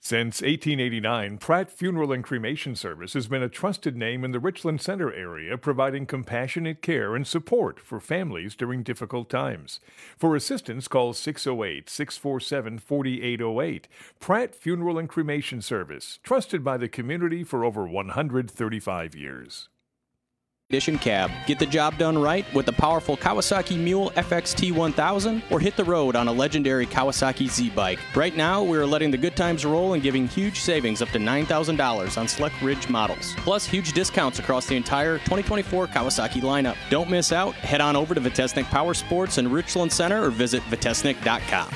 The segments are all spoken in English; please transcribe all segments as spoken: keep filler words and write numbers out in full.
Since eighteen eighty-nine, Pratt Funeral and Cremation Service has been a trusted name in the Richland Center area, providing compassionate care and support for families during difficult times. For assistance, call six oh eight, six four seven, four eight oh eight. Pratt Funeral and Cremation Service, trusted by the community for over one hundred thirty-five years. Edition cab. Get the job done right with the powerful Kawasaki Mule F X T one thousand or hit the road on a legendary Kawasaki Z-Bike. Right now, we're letting the good times roll and giving huge savings up to nine thousand dollars on select Ridge models. Plus, huge discounts across the entire twenty twenty-four Kawasaki lineup. Don't miss out. Head on over to Vitesnik Power Sports in Richland Center or visit vitesnik dot com.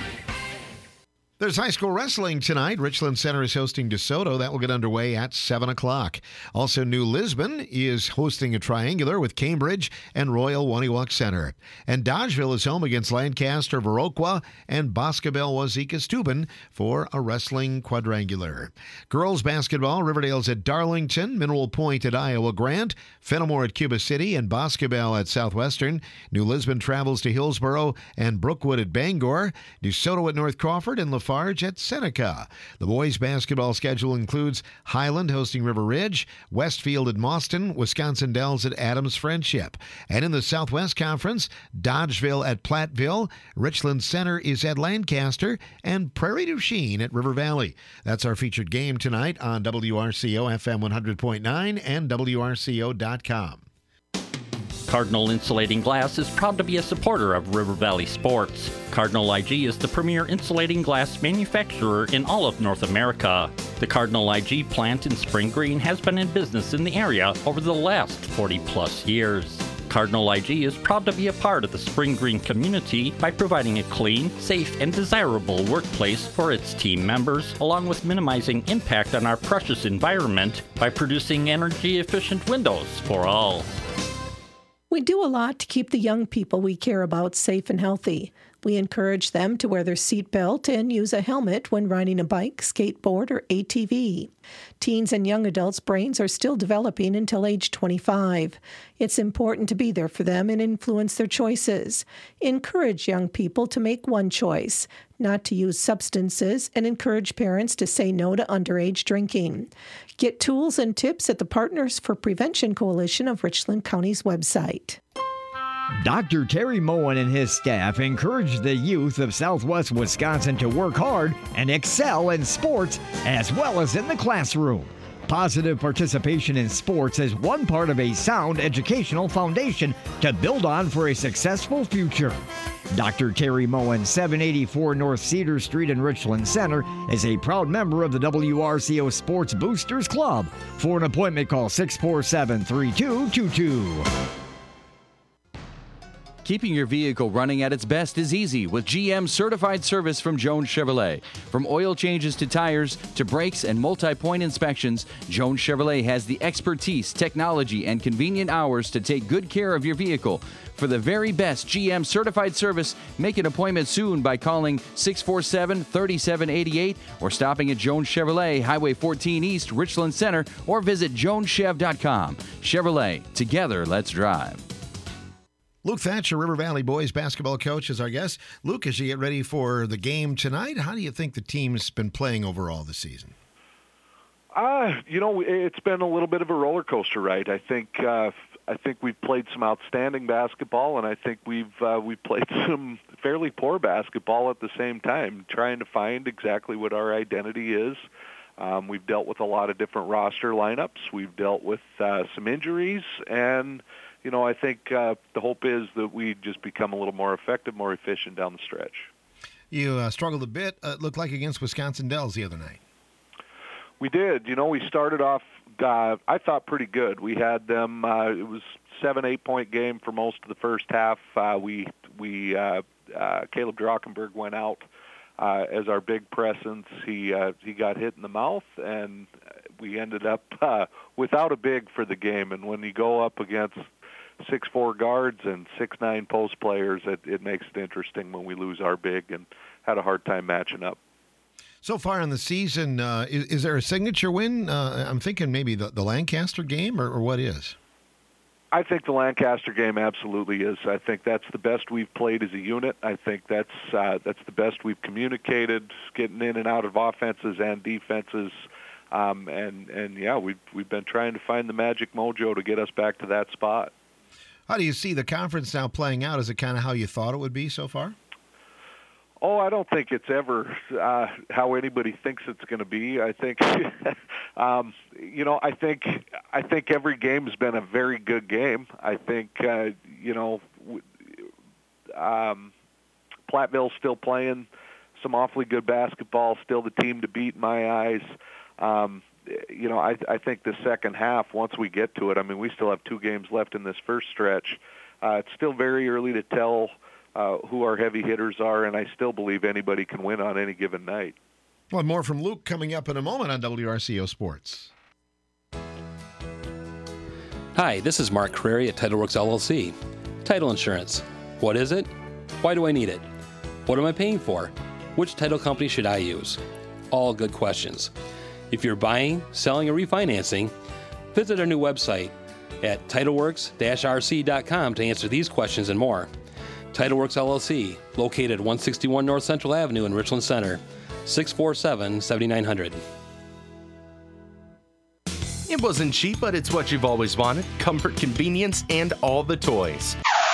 There's high school wrestling tonight. Richland Center is hosting DeSoto. That will get underway at seven o'clock. Also, New Lisbon is hosting a triangular with Cambridge and Royal Waniwak Center. And Dodgeville is home against Lancaster Viroqua and Boscobel Wazeeka Steuben for a wrestling quadrangular. Girls basketball, Riverdale's at Darlington, Mineral Point at Iowa Grant, Fenimore at Cuba City, and Boscobel at Southwestern. New Lisbon travels to Hillsboro and Brookwood at Bangor. DeSoto at North Crawford and LaFarge at Seneca. The boys' basketball schedule includes Highland hosting River Ridge, Westfield at Mauston, Wisconsin Dells at Adams Friendship. And in the Southwest Conference, Dodgeville at Platteville, Richland Center is at Lancaster, and Prairie du Chien at River Valley. That's our featured game tonight on W R C O F M one hundred point nine and W R C O dot com. Cardinal Insulating Glass is proud to be a supporter of River Valley sports. Cardinal I G is the premier insulating glass manufacturer in all of North America. The Cardinal I G plant in Spring Green has been in business in the area over the last forty plus years. Cardinal I G is proud to be a part of the Spring Green community by providing a clean, safe, and desirable workplace for its team members, along with minimizing impact on our precious environment by producing energy-efficient windows for all. We do a lot to keep the young people we care about safe and healthy. We encourage them to wear their seatbelt and use a helmet when riding a bike, skateboard, or A T V. Teens and young adults' brains are still developing until age twenty-five. It's important to be there for them and influence their choices. Encourage young people to make one choice, not to use substances, and encourage parents to say no to underage drinking. Get tools and tips at the Partners for Prevention Coalition of Richland County's website. Doctor Terry Moen and his staff encourage the youth of Southwest Wisconsin to work hard and excel in sports as well as in the classroom. Positive participation in sports is one part of a sound educational foundation to build on for a successful future. Doctor Terry Moen, seven eighty-four North Cedar Street in Richland Center, is a proud member of the W R C O Sports Boosters Club. For an appointment, call six four seven, three two two two. Keeping your vehicle running at its best is easy with G M certified service from Jones Chevrolet. From oil changes to tires to brakes and multi-point inspections, Jones Chevrolet has the expertise, technology, and convenient hours to take good care of your vehicle. For the very best G M certified service, make an appointment soon by calling six four seven, three seven eight eight or stopping at Jones Chevrolet, Highway fourteen East, Richland Center, or visit jones chev dot com. Chevrolet, together, let's drive. Luke Thatcher, River Valley boys basketball coach, is our guest. Luke, as you get ready for the game tonight, how do you think the team's been playing overall this season? Uh, you know, it's been a little bit of a roller coaster ride. I think uh, I think we've played some outstanding basketball, and I think we've uh, we've played some fairly poor basketball at the same time, trying to find exactly what our identity is. Um, we've dealt with a lot of different roster lineups. We've dealt with uh, some injuries, and you know, I think uh, the hope is that we just become a little more effective, more efficient down the stretch. You uh, struggled a bit, uh, it looked like, against Wisconsin Dells the other night. We did. You know, we started off, uh, I thought, pretty good. We had them, uh, it was seven, eight-point game for most of the first half. Uh, we, we uh, uh, Caleb Drockenberg went out uh, as our big presence. He, uh, he got hit in the mouth, and we ended up uh, without a big for the game. And when you go up against six four guards and six nine post players, it, it makes it interesting when we lose our big, and had a hard time matching up. So far in the season, uh, is, is there a signature win? Uh, I'm thinking maybe the, the Lancaster game, or, or what is? I think the Lancaster game absolutely is. I think that's the best we've played as a unit. I think that's uh, that's the best we've communicated, getting in and out of offenses and defenses. Um, and, and, yeah, we've, we've been trying to find the magic mojo to get us back to that spot. How do you see the conference now playing out? Is it kind of how you thought it would be so far? Oh, I don't think it's ever uh, how anybody thinks it's going to be. I think, um, you know, I think I think every game's been a very good game. I think, uh, you know, um, Platteville's still playing some awfully good basketball, still the team to beat in my eyes. Um, you know, I, I think the second half, once we get to it, I mean, we still have two games left in this first stretch. Uh, it's still very early to tell Uh, who our heavy hitters are, and I still believe anybody can win on any given night. Well, more from Luke coming up in a moment on W R C O Sports. Hi, this is Mark Crary at TitleWorks L L C. Title insurance. What is it? Why do I need it? What am I paying for? Which title company should I use? All good questions. If you're buying, selling, or refinancing, visit our new website at titleworks dash r c dot com to answer these questions and more. TitleWorks L L C, located at one sixty-one North Central Avenue in Richland Center, six four seven, seven nine zero zero. It wasn't cheap, but it's what you've always wanted. Comfort, convenience, and all the toys.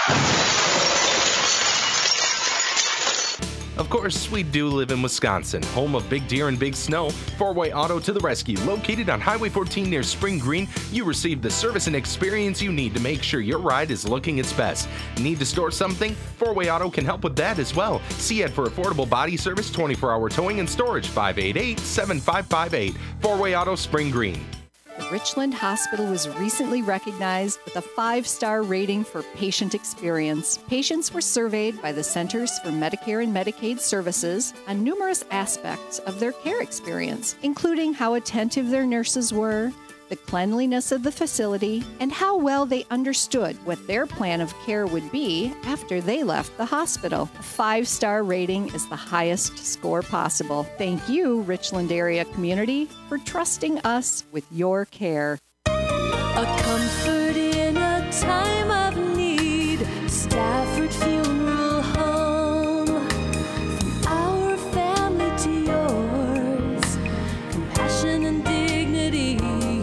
Of course, we do live in Wisconsin, home of Big Deer and Big Snow. Four-Way Auto to the rescue. Located on Highway fourteen near Spring Green, you receive the service and experience you need to make sure your ride is looking its best. Need to store something? Four-Way Auto can help with that as well. See ad for affordable body service, twenty-four hour towing and storage, five eight eight, seven five five eight. Four-Way Auto, Spring Green. The Richland Hospital was recently recognized with a five-star rating for patient experience. Patients were surveyed by the Centers for Medicare and Medicaid Services on numerous aspects of their care experience, including how attentive their nurses were, the cleanliness of the facility, and how well they understood what their plan of care would be after they left the hospital. A five-star rating is the highest score possible. Thank you, Richland area community, for trusting us with your care. A comfort in a time of need. Stafford Funeral Home. From our family to yours. Compassion and dignity.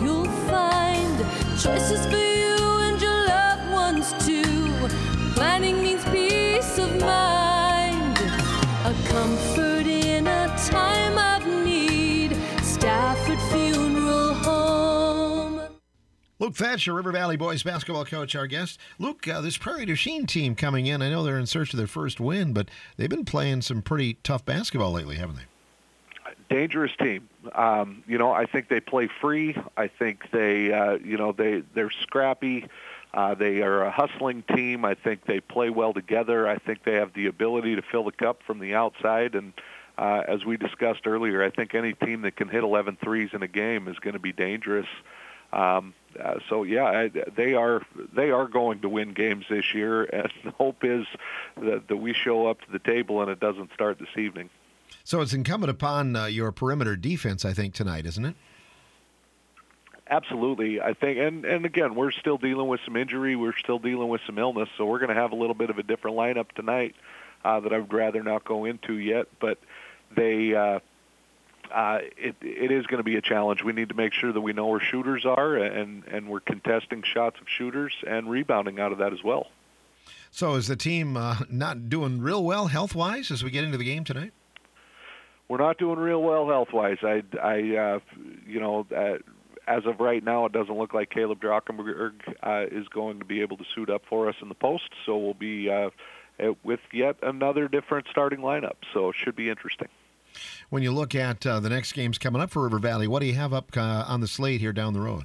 Choices for you and your loved ones too. Planning means peace of mind. A comfort in a time of need. Stafford Funeral Home. Luke Thatcher, River Valley boys basketball coach, our guest. Luke, uh, this Prairie du Chien team coming in, I know they're in search of their first win, but they've been playing some pretty tough basketball lately, haven't they? Dangerous team. Um, you know, I think they play free. I think they, uh, you know, they they're scrappy. Uh, they are a hustling team. I think they play well together. I think they have the ability to fill the cup from the outside. And uh, as we discussed earlier, I think any team that can hit eleven threes in a game is going to be dangerous. Um, uh, so yeah, I, they are they are going to win games this year. And the hope is that, that we show up to the table and it doesn't start this evening. So it's incumbent upon uh, your perimeter defense, I think, tonight, isn't it? Absolutely. I think, and, and again, we're still dealing with some injury. We're still dealing with some illness, so we're going to have a little bit of a different lineup tonight uh, that I would rather not go into yet. But they, uh, uh, it, it is going to be a challenge. We need to make sure that we know where shooters are, and, and we're contesting shots of shooters and rebounding out of that as well. So is the team uh, not doing real well health-wise as we get into the game tonight? We're not doing real well health-wise. I, I uh, you know, uh, as of right now, it doesn't look like Caleb Drockenberg uh, is going to be able to suit up for us in the post. So we'll be uh, with yet another different starting lineup. So it should be interesting. When you look at uh, the next games coming up for River Valley, what do you have up uh, on the slate here down the road?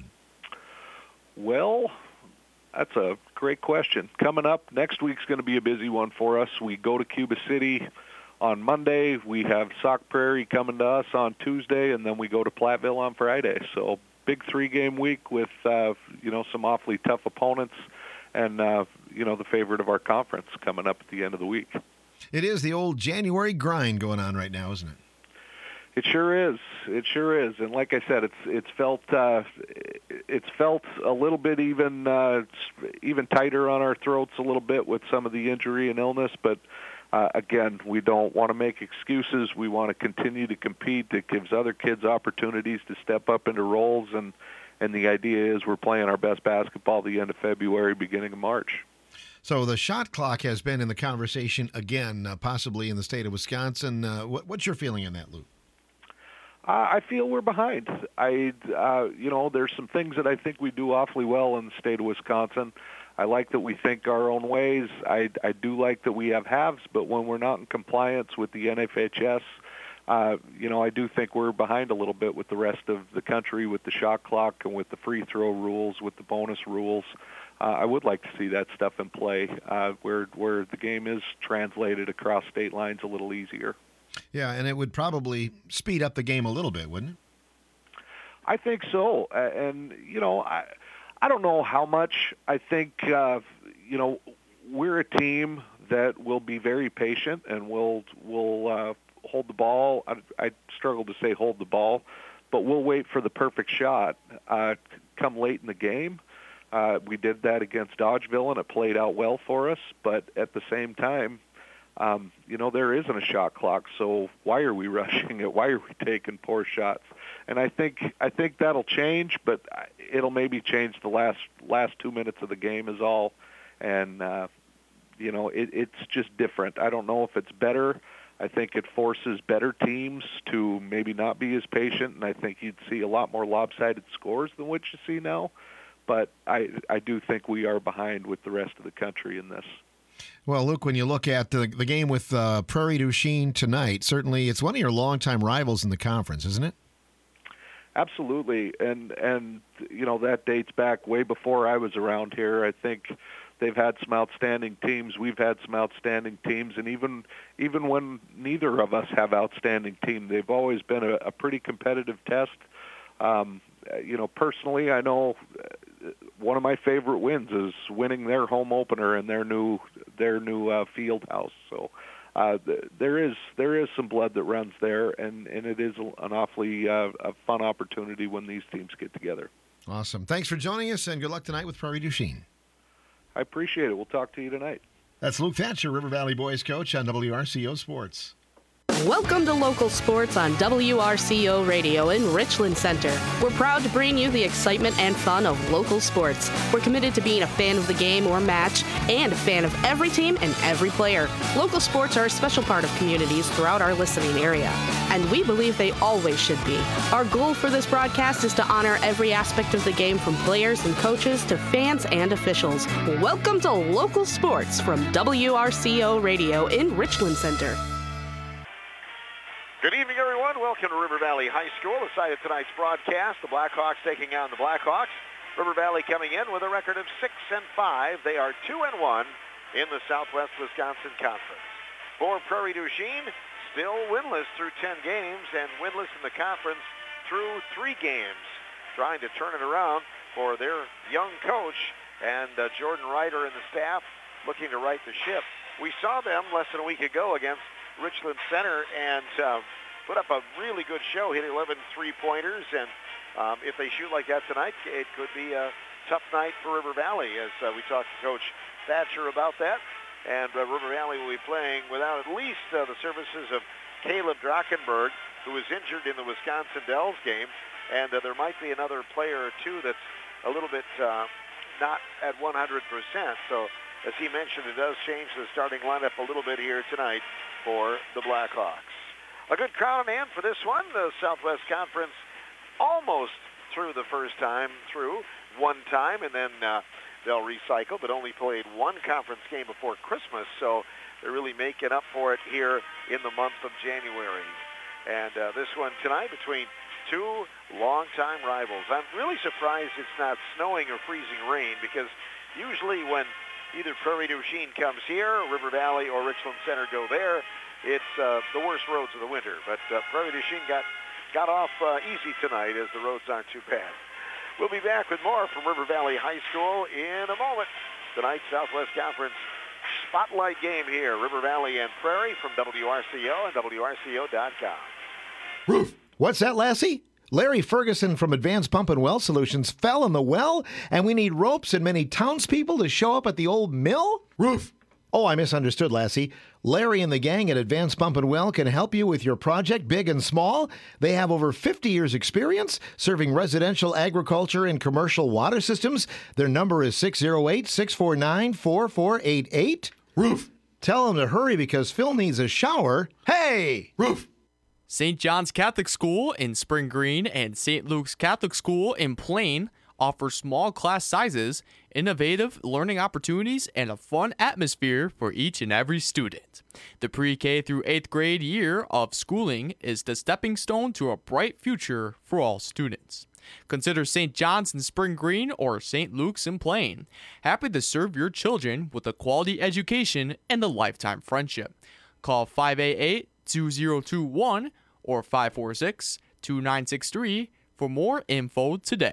Well, that's a great question. Coming up, next week's going to be a busy one for us. We go to Cuba City on Monday. We have Sauk Prairie coming to us on Tuesday, and then we go to Platteville on Friday. So big three-game week with, uh, you know, some awfully tough opponents and, uh, you know, the favorite of our conference coming up at the end of the week. It is the old January grind going on right now, isn't it? It sure is. It sure is. And like I said, it's it's felt uh, it's felt a little bit even uh, even tighter on our throats a little bit with some of the injury and illness, but uh, again, we don't want to make excuses. We want to continue to compete. It gives other kids opportunities to step up into roles, and and the idea is we're playing our best basketball the end of February, beginning of March. So the shot clock has been in the conversation again, uh, possibly in the state of Wisconsin. Uh, what, what's your feeling on that, Luke? Uh, I feel we're behind. I, uh, you know, there's some things that I think we do awfully well in the state of Wisconsin. I like that we think our own ways. I, I do like that we have halves, but when we're not in compliance with the N F H S, uh, you know, I do think we're behind a little bit with the rest of the country, with the shot clock and with the free throw rules, with the bonus rules. Uh, I would like to see that stuff in play uh, where where the game is translated across state lines a little easier. Yeah, and it would probably speed up the game a little bit, wouldn't it? I think so. Uh, and, you know, I I don't know how much. I think, uh, you know, we're a team that will be very patient and will will uh, hold the ball. I, I struggle to say hold the ball, but we'll wait for the perfect shot uh, come late in the game. Uh, we did that against Dodgeville, and it played out well for us. But at the same time, Um, you know, there isn't a shot clock, so why are we rushing it? Why are we taking poor shots? And I think I think that'll change, but it'll maybe change the last last two minutes of the game is all. And uh, you know, it, it's just different. I don't know if it's better. I think it forces better teams to maybe not be as patient, and I think you'd see a lot more lopsided scores than what you see now. But I I do think we are behind with the rest of the country in this. Well, Luke, when you look at the, the game with uh, Prairie du Chien tonight, certainly it's one of your longtime rivals in the conference, isn't it? Absolutely, and and you know that dates back way before I was around here. I think they've had some outstanding teams. We've had some outstanding teams, and even even when neither of us have outstanding teams, they've always been a, a pretty competitive test. Um, you know, personally, I know one of my favorite wins is winning their home opener in their new their new uh, field house. So uh, th- there is there is some blood that runs there, and, and it is an awfully uh, a fun opportunity when these teams get together. Awesome. Thanks for joining us, and good luck tonight with Prairie du Chien. I appreciate it. We'll talk to you tonight. That's Luke Thatcher, River Valley Boys coach on W R C O Sports. Welcome to Local Sports on W R C O Radio in Richland Center. We're proud to bring you the excitement and fun of local sports. We're committed to being a fan of the game or match and a fan of every team and every player. Local sports are a special part of communities throughout our listening area, and we believe they always should be. Our goal for this broadcast is to honor every aspect of the game, from players and coaches to fans and officials. Welcome to Local Sports from W R C O Radio in Richland Center. Good evening, everyone. Welcome to River Valley High School. The site of tonight's broadcast, the Blackhawks taking on the Blackhawks. River Valley coming in with a record of six and five. They are two and one in the Southwest Wisconsin Conference. For Prairie du Chien, still winless through ten games and winless in the conference through three games. Trying to turn it around for their young coach and uh, Jordan Ryder and the staff looking to right the ship. We saw them less than a week ago against Richland Center and uh, put up a really good show, hit eleven three-pointers, and um, if they shoot like that tonight, it could be a tough night for River Valley, as uh, we talked to Coach Thatcher about that. And uh, River Valley will be playing without at least uh, the services of Caleb Drachenberg, who was injured in the Wisconsin Dells game, and uh, there might be another player or two that's a little bit uh, not at one hundred percent. So, as he mentioned, it does change the starting lineup a little bit here tonight for the Blackhawks. A good crowd on hand for this one. The Southwest Conference almost through the first time through, one time, and then uh, they'll recycle, but only played one conference game before Christmas, so they're really making up for it here in the month of January. And uh, this one tonight between two longtime rivals. I'm really surprised it's not snowing or freezing rain, because usually when either Prairie du Chien comes here, River Valley, or Richland Center go there, it's uh, the worst roads of the winter. But uh, Prairie du Chien got, got off uh, easy tonight, as the roads aren't too bad. We'll be back with more from River Valley High School in a moment. Tonight's Southwest Conference Spotlight game here, River Valley and Prairie, from W R C O and W R C O dot com. What's that, Lassie? Larry Ferguson from Advanced Pump and Well Solutions fell in the well, and we need ropes and many townspeople to show up at the old mill? Roof. Oh, I misunderstood, Lassie. Larry and the gang at Advanced Pump and Well can help you with your project, big and small. They have over fifty years experience serving residential, agriculture, and commercial water systems. Their number is six oh eight, six four nine, four four eight eight. Roof. Tell them to hurry because Phil needs a shower. Hey! Roof. Saint John's Catholic School in Spring Green and Saint Luke's Catholic School in Plain offer small class sizes, innovative learning opportunities, and a fun atmosphere for each and every student. The pre-K through eighth grade year of schooling is the stepping stone to a bright future for all students. Consider Saint John's in Spring Green or Saint Luke's in Plain. Happy to serve your children with a quality education and a lifetime friendship. Call five eight eight, two oh two one or five four six, two nine six three for more info today.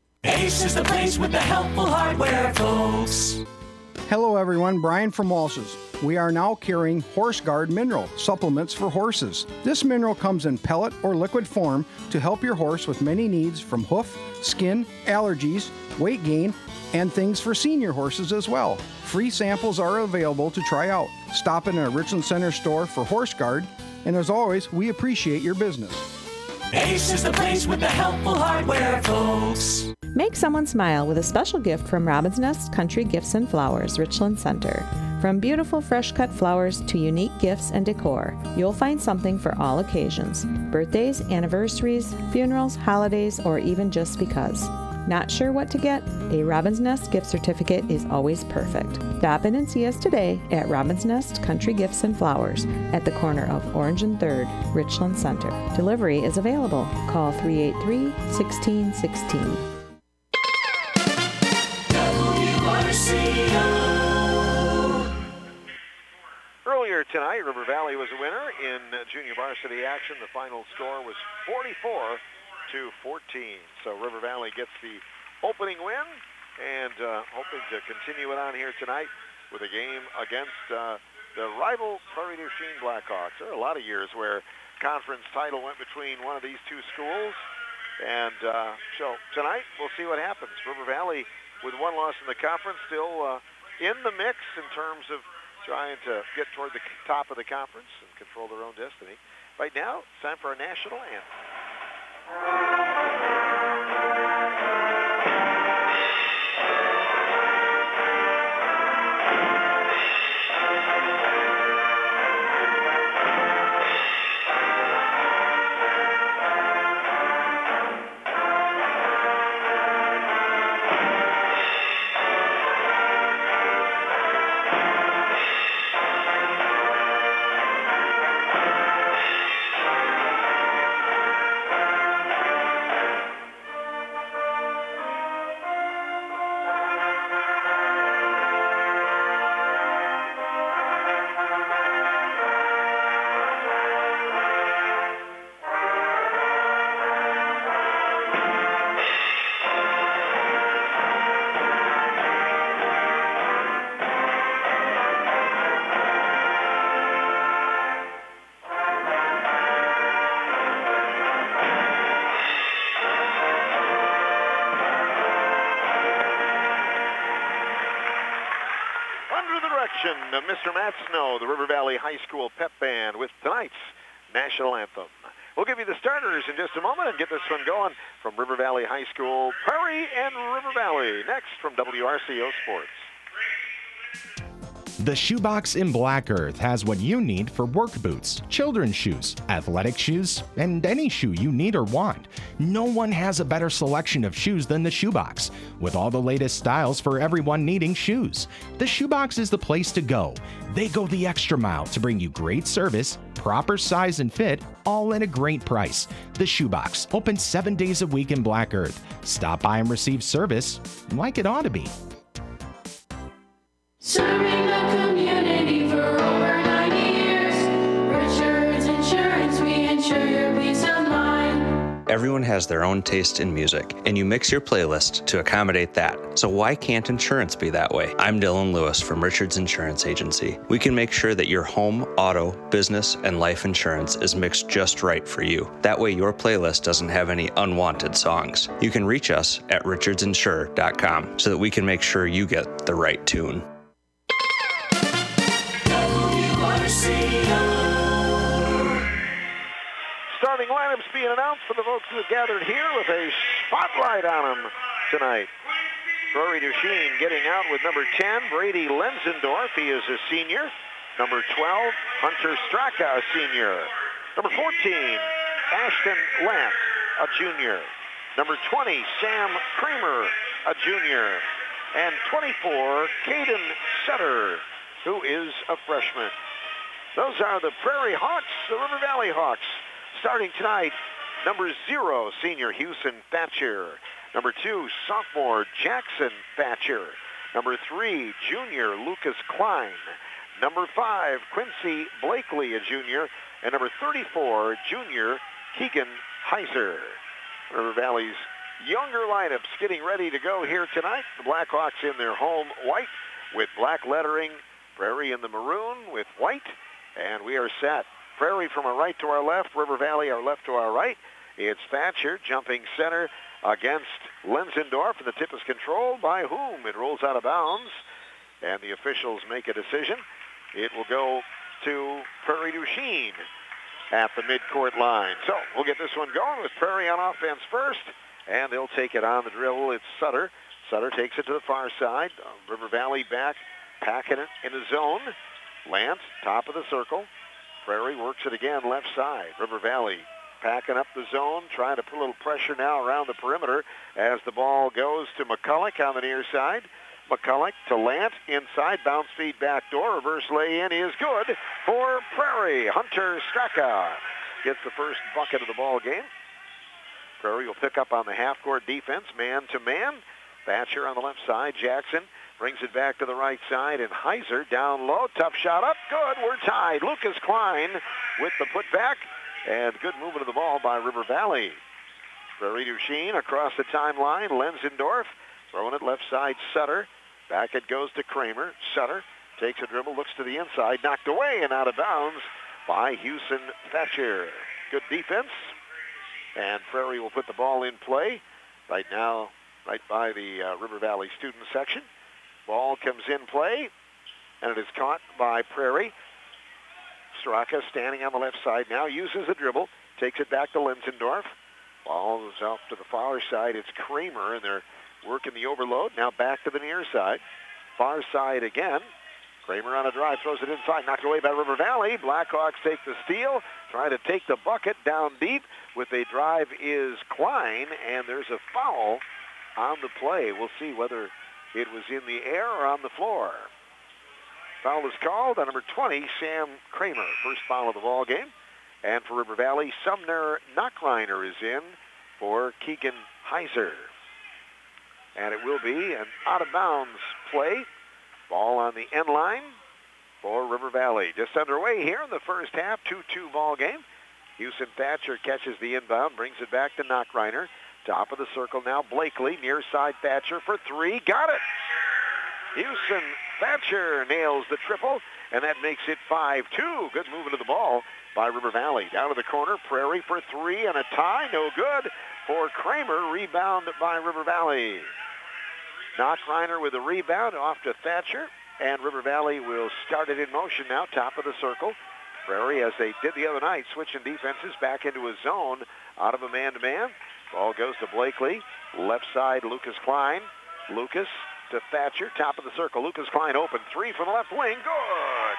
Ace is the place with the helpful hardware, folks. Hello everyone, Brian from Walsh's. We are now carrying Horse Guard Mineral supplements for horses. This mineral comes in pellet or liquid form to help your horse with many needs from hoof, skin, allergies, weight gain, and things for senior horses as well. Free samples are available to try out. Stop in a Richland Center store for Horse Guard, and as always, we appreciate your business. Ace is the place with the helpful hardware, folks. Make someone smile with a special gift from Robin's Nest Country Gifts and Flowers, Richland Center. From beautiful fresh-cut flowers to unique gifts and decor, you'll find something for all occasions. Birthdays, anniversaries, funerals, holidays, or even just because. Not sure what to get? A Robin's Nest gift certificate is always perfect. Stop in and see us today at Robin's Nest Country Gifts and Flowers at the corner of Orange and third, Richland Center. Delivery is available. Call three eight three, one six one six. Earlier tonight, River Valley was a winner in junior varsity action. The final score was forty-four to fourteen. So River Valley gets the opening win and uh, hoping to continue it on here tonight with a game against uh, the rival Prairie du Chien Blackhawks. There are a lot of years where conference title went between one of these two schools. And uh, so tonight, we'll see what happens. River Valley, with one loss in the conference, still uh, in the mix in terms of trying to get toward the top of the conference and control their own destiny. Right now, it's time for our national anthem. Of Mister Matt Snow, the River Valley High School Pep Band, with tonight's national anthem. We'll give you the starters in just a moment and get this one going from River Valley High School, Prairie and River Valley. Next from W R C O Sports. The Shoebox in Black Earth has what you need for work boots, children's shoes, athletic shoes, and any shoe you need or want. No one has a better selection of shoes than the Shoebox, with all the latest styles for everyone needing shoes. The Shoebox is the place to go. They go the extra mile to bring you great service, proper size and fit, all at a great price. The Shoebox, open seven days a week in Black Earth. Stop by and receive service like it ought to be. Serving the community for over ninety years. Richards Insurance, we insure your peace of mind. Everyone has their own taste in music, and you mix your playlist to accommodate that. So why can't insurance be that way? I'm Dylan Lewis from Richards Insurance Agency. We can make sure that your home, auto, business, and life insurance is mixed just right for you. That way your playlist doesn't have any unwanted songs. You can reach us at richards insure dot com so that we can make sure you get the right tune. Starting lineups being announced for the folks who have gathered here with a spotlight on them tonight. Rory Duchesne getting out with number ten, Brady Lenzendorf. He is a senior. Number twelve, Hunter Straka, a senior. Number fourteen, Ashton Lance, a junior. Number twenty, Sam Kramer, a junior. And twenty-four, Caden Sutter, who is a freshman. Those are the Prairie Hawks, the River Valley Hawks. Starting tonight, number zero, senior Houston Thatcher. Number two, sophomore Jackson Thatcher. Number three, junior Lucas Klein. Number five, Quincy Blakely, a junior. And number thirty-four, junior Keegan Heiser. River Valley's younger lineups getting ready to go here tonight. The Blackhawks in their home white with black lettering. Prairie in the maroon with white. And we are set. Prairie from our right to our left. River Valley our left to our right. It's Thatcher jumping center against Lenzendorf. And the tip is controlled by whom? It rolls out of bounds. And the officials make a decision. It will go to Prairie Duchesne at the midcourt line. So we'll get this one going with Prairie on offense first. And they'll take it on the dribble. It's Sutter. Sutter takes it to the far side. Uh, River Valley back, packing it in the zone. Lance, top of the circle. Prairie works it again, left side. River Valley packing up the zone, trying to put a little pressure now around the perimeter as the ball goes to McCulloch on the near side. McCulloch to Lance, inside, bounce feed back door, reverse lay-in is good for Prairie. Hunter Straka gets the first bucket of the ball game. Prairie will pick up on the half-court defense, man-to-man. Thatcher on the left side, Jackson brings it back to the right side, and Heiser down low, tough shot up, good, we're tied. Lucas Klein with the putback, and good movement of the ball by River Valley. Prairie Duchesne across the timeline, Lenzendorf throwing it left side, Sutter. Back it goes to Kramer. Sutter takes a dribble, looks to the inside, knocked away and out of bounds by Houston Thatcher. Good defense, and Prairie will put the ball in play right now, right by the uh, River Valley student section. Ball comes in play, and it is caught by Prairie. Straka standing on the left side now, uses a dribble, takes it back to Lenzendorf. Ball is off to the far side. It's Kramer, and they're working the overload. Now back to the near side. Far side again. Kramer on a drive, throws it inside, knocked away by River Valley. Blackhawks take the steal, trying to take the bucket down deep. With a drive is Klein, and there's a foul on the play. We'll see whether it was in the air or on the floor. Foul is called on number twenty, Sam Kramer. First foul of the ball game. And for River Valley, Sumner Knockreiner is in for Keegan Heiser. And it will be an out-of-bounds play. Ball on the end line for River Valley. Just underway here in the first half, two two ball game. Houston Thatcher catches the inbound, brings it back to Knockreiner. Top of the circle now, Blakely, near side Thatcher for three. Got it! Houston Thatcher nails the triple, and that makes it five two. Good movement of the ball by River Valley. Down to the corner, Prairie for three, and a tie. No good for Kramer. Rebound by River Valley. Knockreiner with a rebound off to Thatcher, and River Valley will start it in motion now, top of the circle. Prairie, as they did the other night, switching defenses back into a zone out of a man-to-man. Ball goes to Blakely. Left side, Lucas Klein. Lucas to Thatcher, top of the circle. Lucas Klein open. Three from the left wing. Good.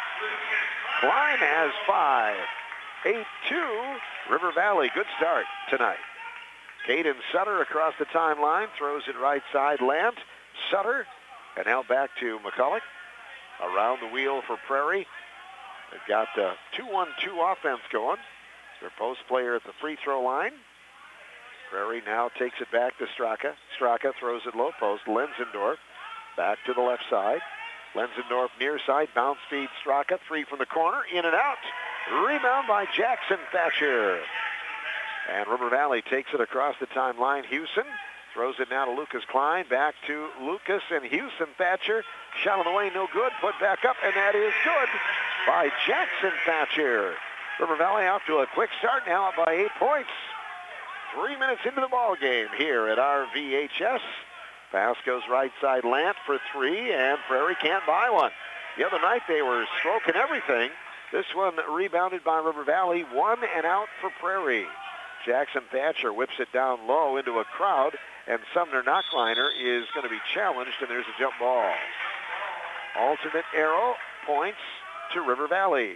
Klein has five. eight two. River Valley, good start tonight. Caden Sutter across the timeline. Throws it right side. Lant. Sutter. And now back to McCulloch. Around the wheel for Prairie. They've got a two one two offense going. Their post player at the free throw line. Prairie now takes it back to Straka. Straka throws it low post. Lenzendorf back to the left side. Lenzendorf near side. Bounce feed Straka. Three from the corner. In and out. Rebound by Jackson Thatcher. And River Valley takes it across the timeline. Houston throws it now to Lucas Klein. Back to Lucas and Houston. Thatcher, shot on the way, no good. Put back up, and that is good by Jackson Thatcher. River Valley off to a quick start now, up by eight points. Three minutes into the ball game here at R V H S. Pass goes right side, Lant for three, and Prairie can't buy one. The other night they were stroking everything. This one rebounded by River Valley, one and out for Prairie. Jackson Thatcher whips it down low into a crowd, and Sumner Knockliner is going to be challenged, and there's a jump ball. Alternate arrow points to River Valley.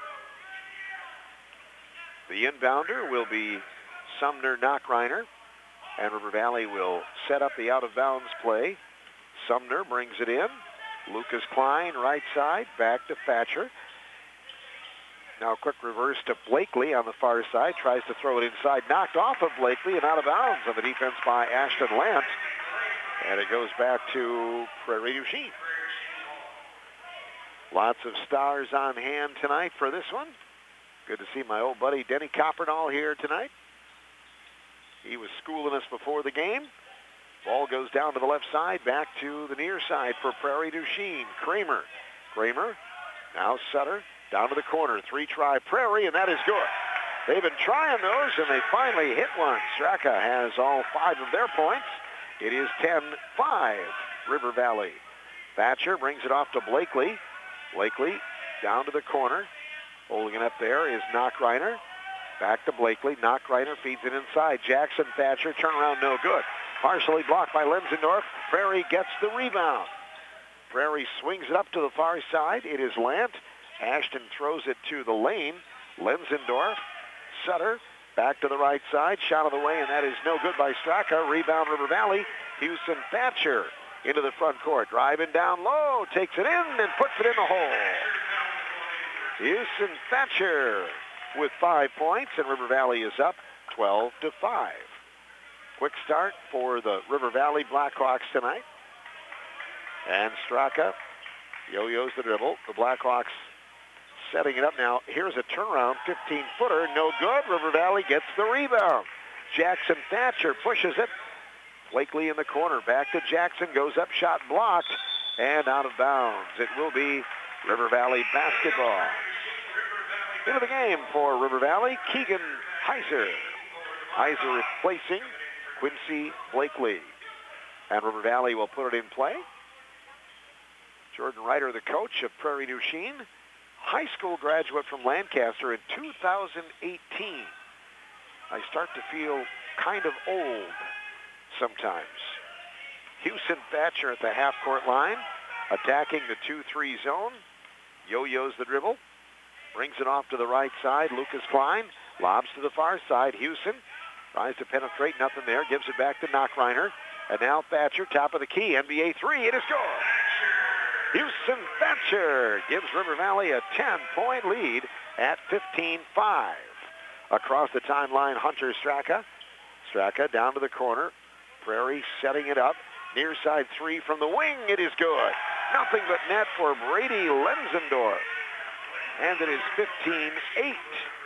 The inbounder will be Sumner Knockliner, and River Valley will set up the out-of-bounds play. Sumner brings it in. Lucas Klein, right side, back to Thatcher. Now a quick reverse to Blakely on the far side. Tries to throw it inside. Knocked off of Blakely and out of bounds on the defense by Ashton Lant. And it goes back to Prairie du Chien. Lots of stars on hand tonight for this one. Good to see my old buddy Denny Coppernall here tonight. He was schooling us before the game. Ball goes down to the left side, back to the near side for Prairie du Chien. Kramer. Kramer. Now Sutter. Down to the corner. Three-try Prairie, and that is good. They've been trying those, and they finally hit one. Straka has all five of their points. It is ten five, River Valley. Thatcher brings it off to Blakely. Blakely down to the corner. Holding it up there is Knockliner. Back to Blakely. Knockliner feeds it inside. Jackson Thatcher, turnaround no good. Partially blocked by Lenzendorf. Prairie gets the rebound. Prairie swings it up to the far side. It is Lant. Ashton throws it to the lane. Lenzendorf. Sutter. Back to the right side. Shot of the way, and that is no good by Straka. Rebound River Valley. Houston Thatcher into the front court. Driving down low. Takes it in and puts it in the hole. Houston Thatcher with five points, and River Valley is up twelve to five. Quick start for the River Valley Blackhawks tonight. And Straka yo-yos the dribble. The Blackhawks setting it up now. Here's a turnaround, fifteen-footer, no good. River Valley gets the rebound. Jackson Thatcher pushes it. Blakely in the corner. Back to Jackson, goes up, shot blocked, and out of bounds. It will be River Valley basketball. Into the game for River Valley, Keegan Heiser. Heiser replacing Quincy Blakely. And River Valley will put it in play. Jordan Ryder, the coach of Prairie du Chien, high school graduate from Lancaster in two thousand eighteen. I start to feel kind of old sometimes. Houston Thatcher at the half-court line, attacking the two three zone. Yo-yos the dribble. Brings it off to the right side. Lucas Klein lobs to the far side. Houston tries to penetrate. Nothing there. Gives it back to Knockliner. And now Thatcher, top of the key. N B A three. It is good. Houston Thatcher gives River Valley a ten-point lead at fifteen five. Across the timeline, Hunter Straka. Straka down to the corner. Prairie setting it up. Near side three from the wing. It is good. Nothing but net for Brady Lenzendorf. And it is fifteen eight.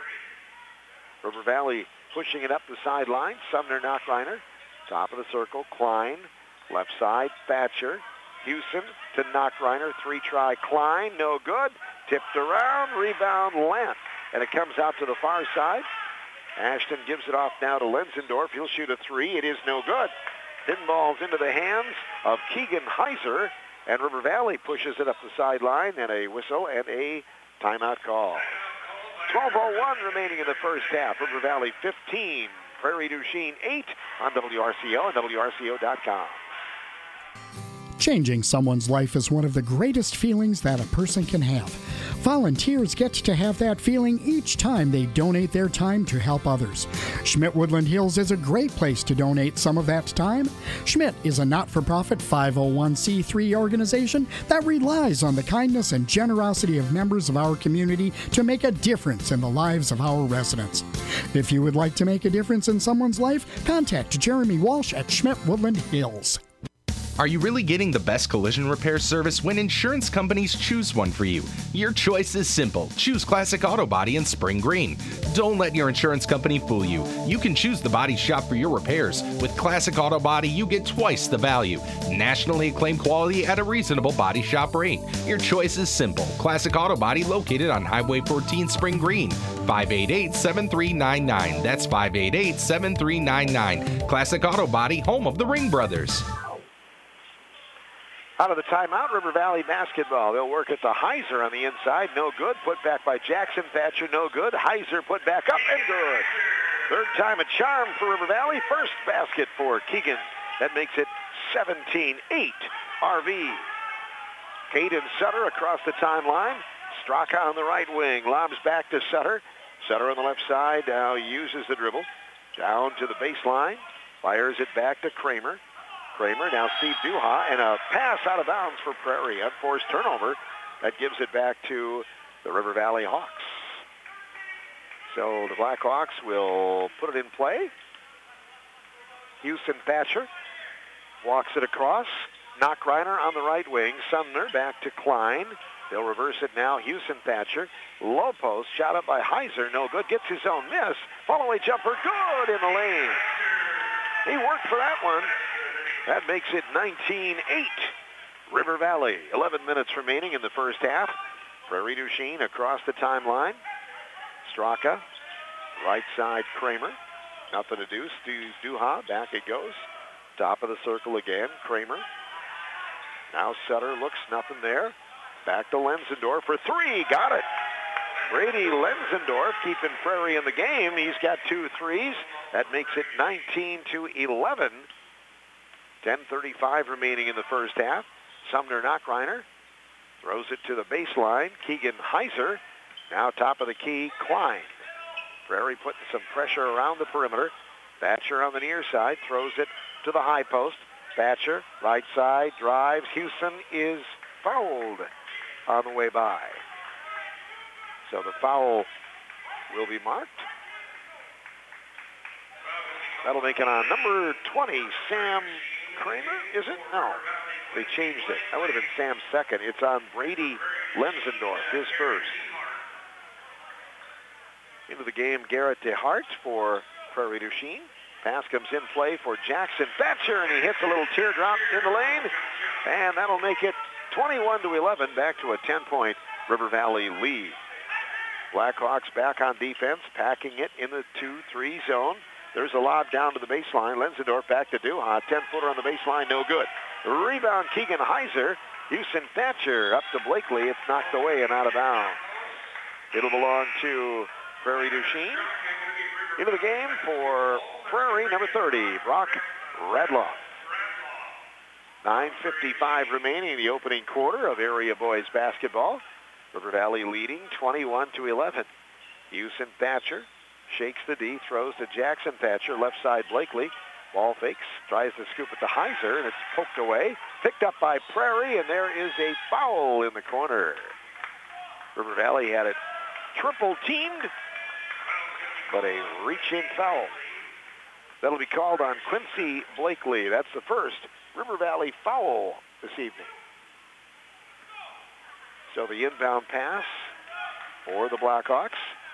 River Valley pushing it up the sideline. Sumner Knockliner. Top of the circle. Klein. Left side. Thatcher. Houston to Knockliner. Three-try Klein. No good. Tipped around. Rebound Lant. And it comes out to the far side. Ashton gives it off now to Lenzendorf. He'll shoot a three. It is no good. Pinballs into the hands of Keegan Heiser. And River Valley pushes it up the sideline. And a whistle and a timeout call. twelve oh one remaining in the first half. River Valley fifteen. Prairie du Chien eight on W R C O and W R C O dot com. Changing someone's life is one of the greatest feelings that a person can have. Volunteers get to have that feeling each time they donate their time to help others. Schmidt Woodland Hills is a great place to donate some of that time. Schmidt is a not-for-profit five oh one c three organization that relies on the kindness and generosity of members of our community to make a difference in the lives of our residents. If you would like to make a difference in someone's life, contact Jeremy Walsh at Schmidt Woodland Hills. Are you really getting the best collision repair service when insurance companies choose one for you? Your choice is simple. Choose Classic Auto Body in Spring Green. Don't let your insurance company fool you. You can choose the body shop for your repairs. With Classic Auto Body, you get twice the value. Nationally acclaimed quality at a reasonable body shop rate. Your choice is simple. Classic Auto Body located on Highway fourteen Spring Green. five eight eight, seven three nine nine. That's five eight eight, seven three nine nine. Classic Auto Body, home of the Ring Brothers. Out of the timeout, River Valley basketball. They'll work it to Heiser on the inside. No good. Put back by Jackson Thatcher. No good. Heiser put back up and good. Third time a charm for River Valley. First basket for Keegan. That makes it seventeen eight. R V. Caden Sutter across the timeline. Straka on the right wing. Lobs back to Sutter. Sutter on the left side now uses the dribble. Down to the baseline. Fires it back to Kramer. Kramer, now Steve Duha, and a pass out of bounds for Prairie. Unforced turnover. That gives it back to the River Valley Hawks. So the Blackhawks will put it in play. Houston Thatcher walks it across. Knockreiner on the right wing. Sumner back to Klein. They'll reverse it now. Houston Thatcher. Low post. Shot up by Heiser. No good. Gets his own miss. Follow-away jumper. Good in the lane. He worked for that one. That makes it nineteen eight. River Valley. eleven minutes remaining in the first half. Prairie du Chien across the timeline. Straka. Right side Kramer. Nothing to do. Steve Duha. Back it goes. Top of the circle again. Kramer. Now Sutter looks. Nothing there. Back to Lenzendorf for three. Got it. Brady Lenzendorf keeping Prairie in the game. He's got two threes. That makes it nineteen to eleven. ten thirty-five remaining in the first half. Sumner Knockreiner throws it to the baseline. Keegan Heiser. Now top of the key, Klein. Prairie putting some pressure around the perimeter. Thatcher on the near side throws it to the high post. Thatcher, right side, drives. Houston is fouled on the way by. So the foul will be marked. That'll make it on number twenty, Sam Kramer, is it? No, they changed it. That would have been Sam's second. It's on Brady Lenzendorf, his first. Into the game, Garrett DeHart for Prairie du Chien. Pass comes in play for Jackson Thatcher, and he hits a little teardrop in the lane. And that'll make it twenty-one to eleven, back to a ten-point River Valley lead. Blackhawks back on defense, packing it in the two three zone. There's a lob down to the baseline. Lenzendorf back to Duha. ten-footer on the baseline, no good. Rebound, Keegan Heiser. Houston Thatcher up to Blakely. It's knocked away and out of bounds. It'll belong to Prairie du Chien. Into the game for Prairie, number thirty, Brock Radloff. nine fifty-five remaining in the opening quarter of area boys basketball. River Valley leading twenty-one to eleven. Houston Thatcher shakes the D, throws to Jackson Thatcher, left side Blakely. Ball fakes, tries to scoop it to Heiser, and it's poked away. Picked up by Prairie, and there is a foul in the corner. River Valley had it triple teamed, but a reach-in foul. That'll be called on Quincy Blakely. That's the first River Valley foul this evening. So the inbound pass for the Blackhawks.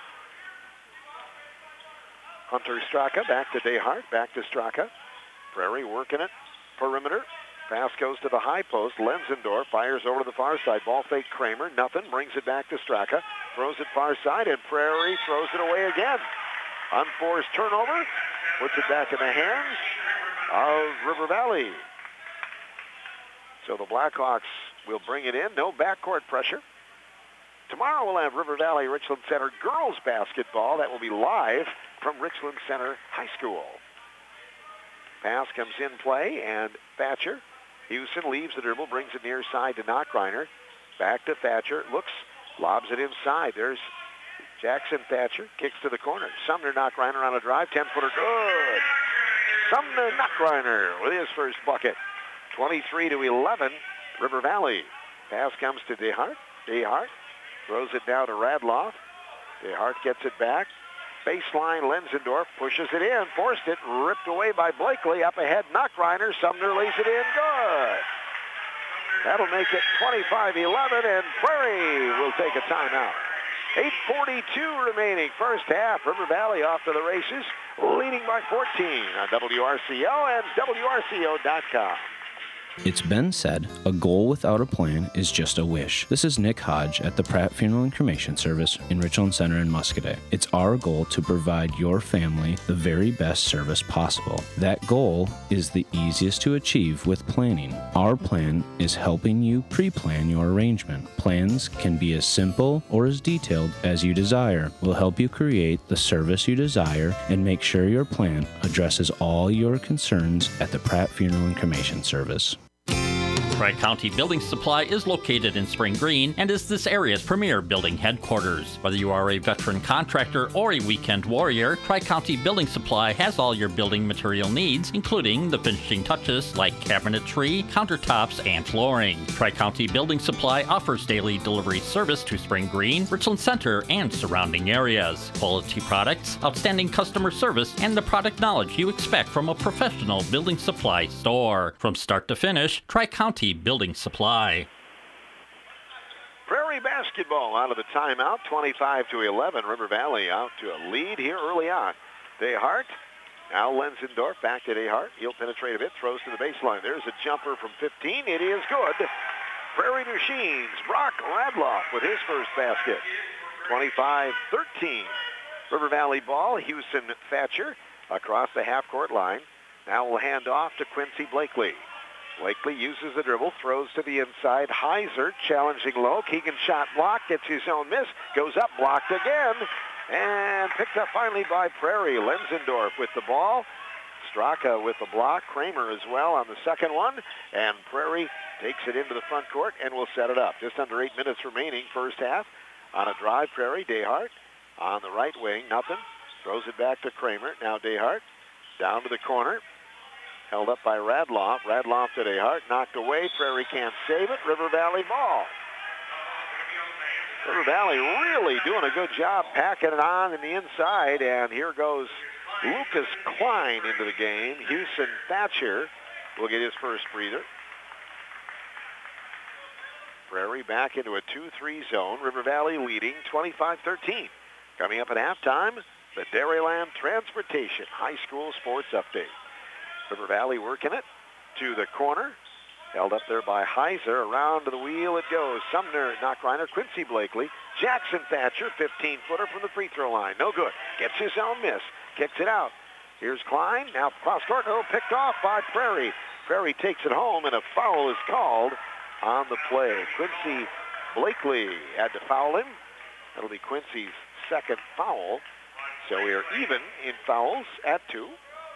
Hunter Straka back to DeHart, back to Straka. Prairie working it, perimeter. Pass goes to the high post. Lenzendorf fires over to the far side. Ball fake Kramer, nothing. Brings it back to Straka. Throws it far side, and Prairie throws it away again. Unforced turnover. Puts it back in the hands of River Valley. So the Blackhawks will bring it in. No backcourt pressure. Tomorrow we'll have River Valley Richland Center girls basketball. That will be live from Richland Center High School. Pass comes in play, and Thatcher. Houston leaves the dribble, brings it near side to Knockreiner. Back to Thatcher. Looks, lobs it inside. There's Jackson Thatcher. Kicks to the corner. Sumner Knockreiner on a drive. ten-footer good. Sumner Knockreiner with his first bucket. twenty-three to eleven, River Valley. Pass comes to DeHart. DeHart throws it down to Radloff. DeHart gets it back. Baseline, Lenzendorf pushes it in, forced it, ripped away by Blakely. Up ahead, Knockreiner. Sumner lays it in. Good. That'll make it twenty-five eleven, and Prairie will take a timeout. eight forty-two remaining, first half. River Valley off to the races, leading by fourteen on W R C O and W R C O dot com. It's been said, a goal without a plan is just a wish. This is Nick Hodge at the Pratt Funeral and Cremation Service in Richland Center in Muscoda. It's our goal to provide your family the very best service possible. That goal is the easiest to achieve with planning. Our plan is helping you pre-plan your arrangement. Plans can be as simple or as detailed as you desire. We'll help you create the service you desire and make sure your plan addresses all your concerns at the Pratt Funeral and Cremation Service. Tri-County Building Supply is located in Spring Green and is this area's premier building headquarters. Whether you are a veteran contractor or a weekend warrior, Tri-County Building Supply has all your building material needs, including the finishing touches like cabinetry, countertops, and flooring. Tri-County Building Supply offers daily delivery service to Spring Green, Richland Center, and surrounding areas. Quality products, outstanding customer service, and the product knowledge you expect from a professional building supply store. From start to finish, Tri-County Building Supply. Prairie basketball out of the timeout, twenty-five to eleven. River Valley out to a lead here early on. Dehart, now Lenzendorf back to Dehart. He'll penetrate a bit, throws to the baseline. There's a jumper from fifteen. It is good. Prairie Machines, Brock Radloff with his first basket. twenty-five thirteen. River Valley ball, Houston Thatcher across the half-court line. Now we'll hand off to Quincy Blakely. Blakely uses the dribble, throws to the inside. Heiser challenging low. Keegan shot blocked, gets his own miss, goes up, blocked again, and picked up finally by Prairie. Lenzendorf with the ball. Straka with the block. Kramer as well on the second one. And Prairie takes it into the front court and will set it up. Just under eight minutes remaining, first half. On a drive, Prairie. Dehart on the right wing. Nothing. Throws it back to Kramer. Now Dehart down to the corner. Held up by Radloff. Radloff to Dehart. Knocked away. Prairie can't save it. River Valley ball. River Valley really doing a good job packing it on in the inside. And here goes Lucas Klein into the game. Houston Thatcher will get his first breather. Prairie back into a two three zone. River Valley leading twenty-five thirteen. Coming up at halftime, the Dairyland Transportation High School Sports Update. River Valley working it to the corner. Held up there by Heiser. Around to the wheel it goes. Sumner, Knockreiner, Quincy Blakely. Jackson Thatcher, fifteen-footer from the free throw line. No good. Gets his own miss. Kicks it out. Here's Klein. Now cross court. Oh, picked off by Prairie. Prairie takes it home, and a foul is called on the play. Quincy Blakely had to foul him. That'll be Quincy's second foul. So we are even in fouls at two.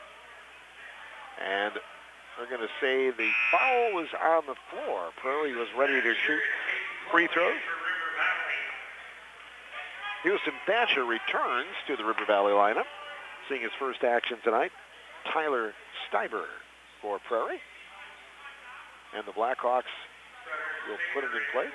And we're going to say the foul was on the floor. Prairie was ready to shoot free throws. Houston Thatcher returns to the River Valley lineup. Seeing his first action tonight, Tyler Steiber for Prairie. And the Blackhawks will put him in play.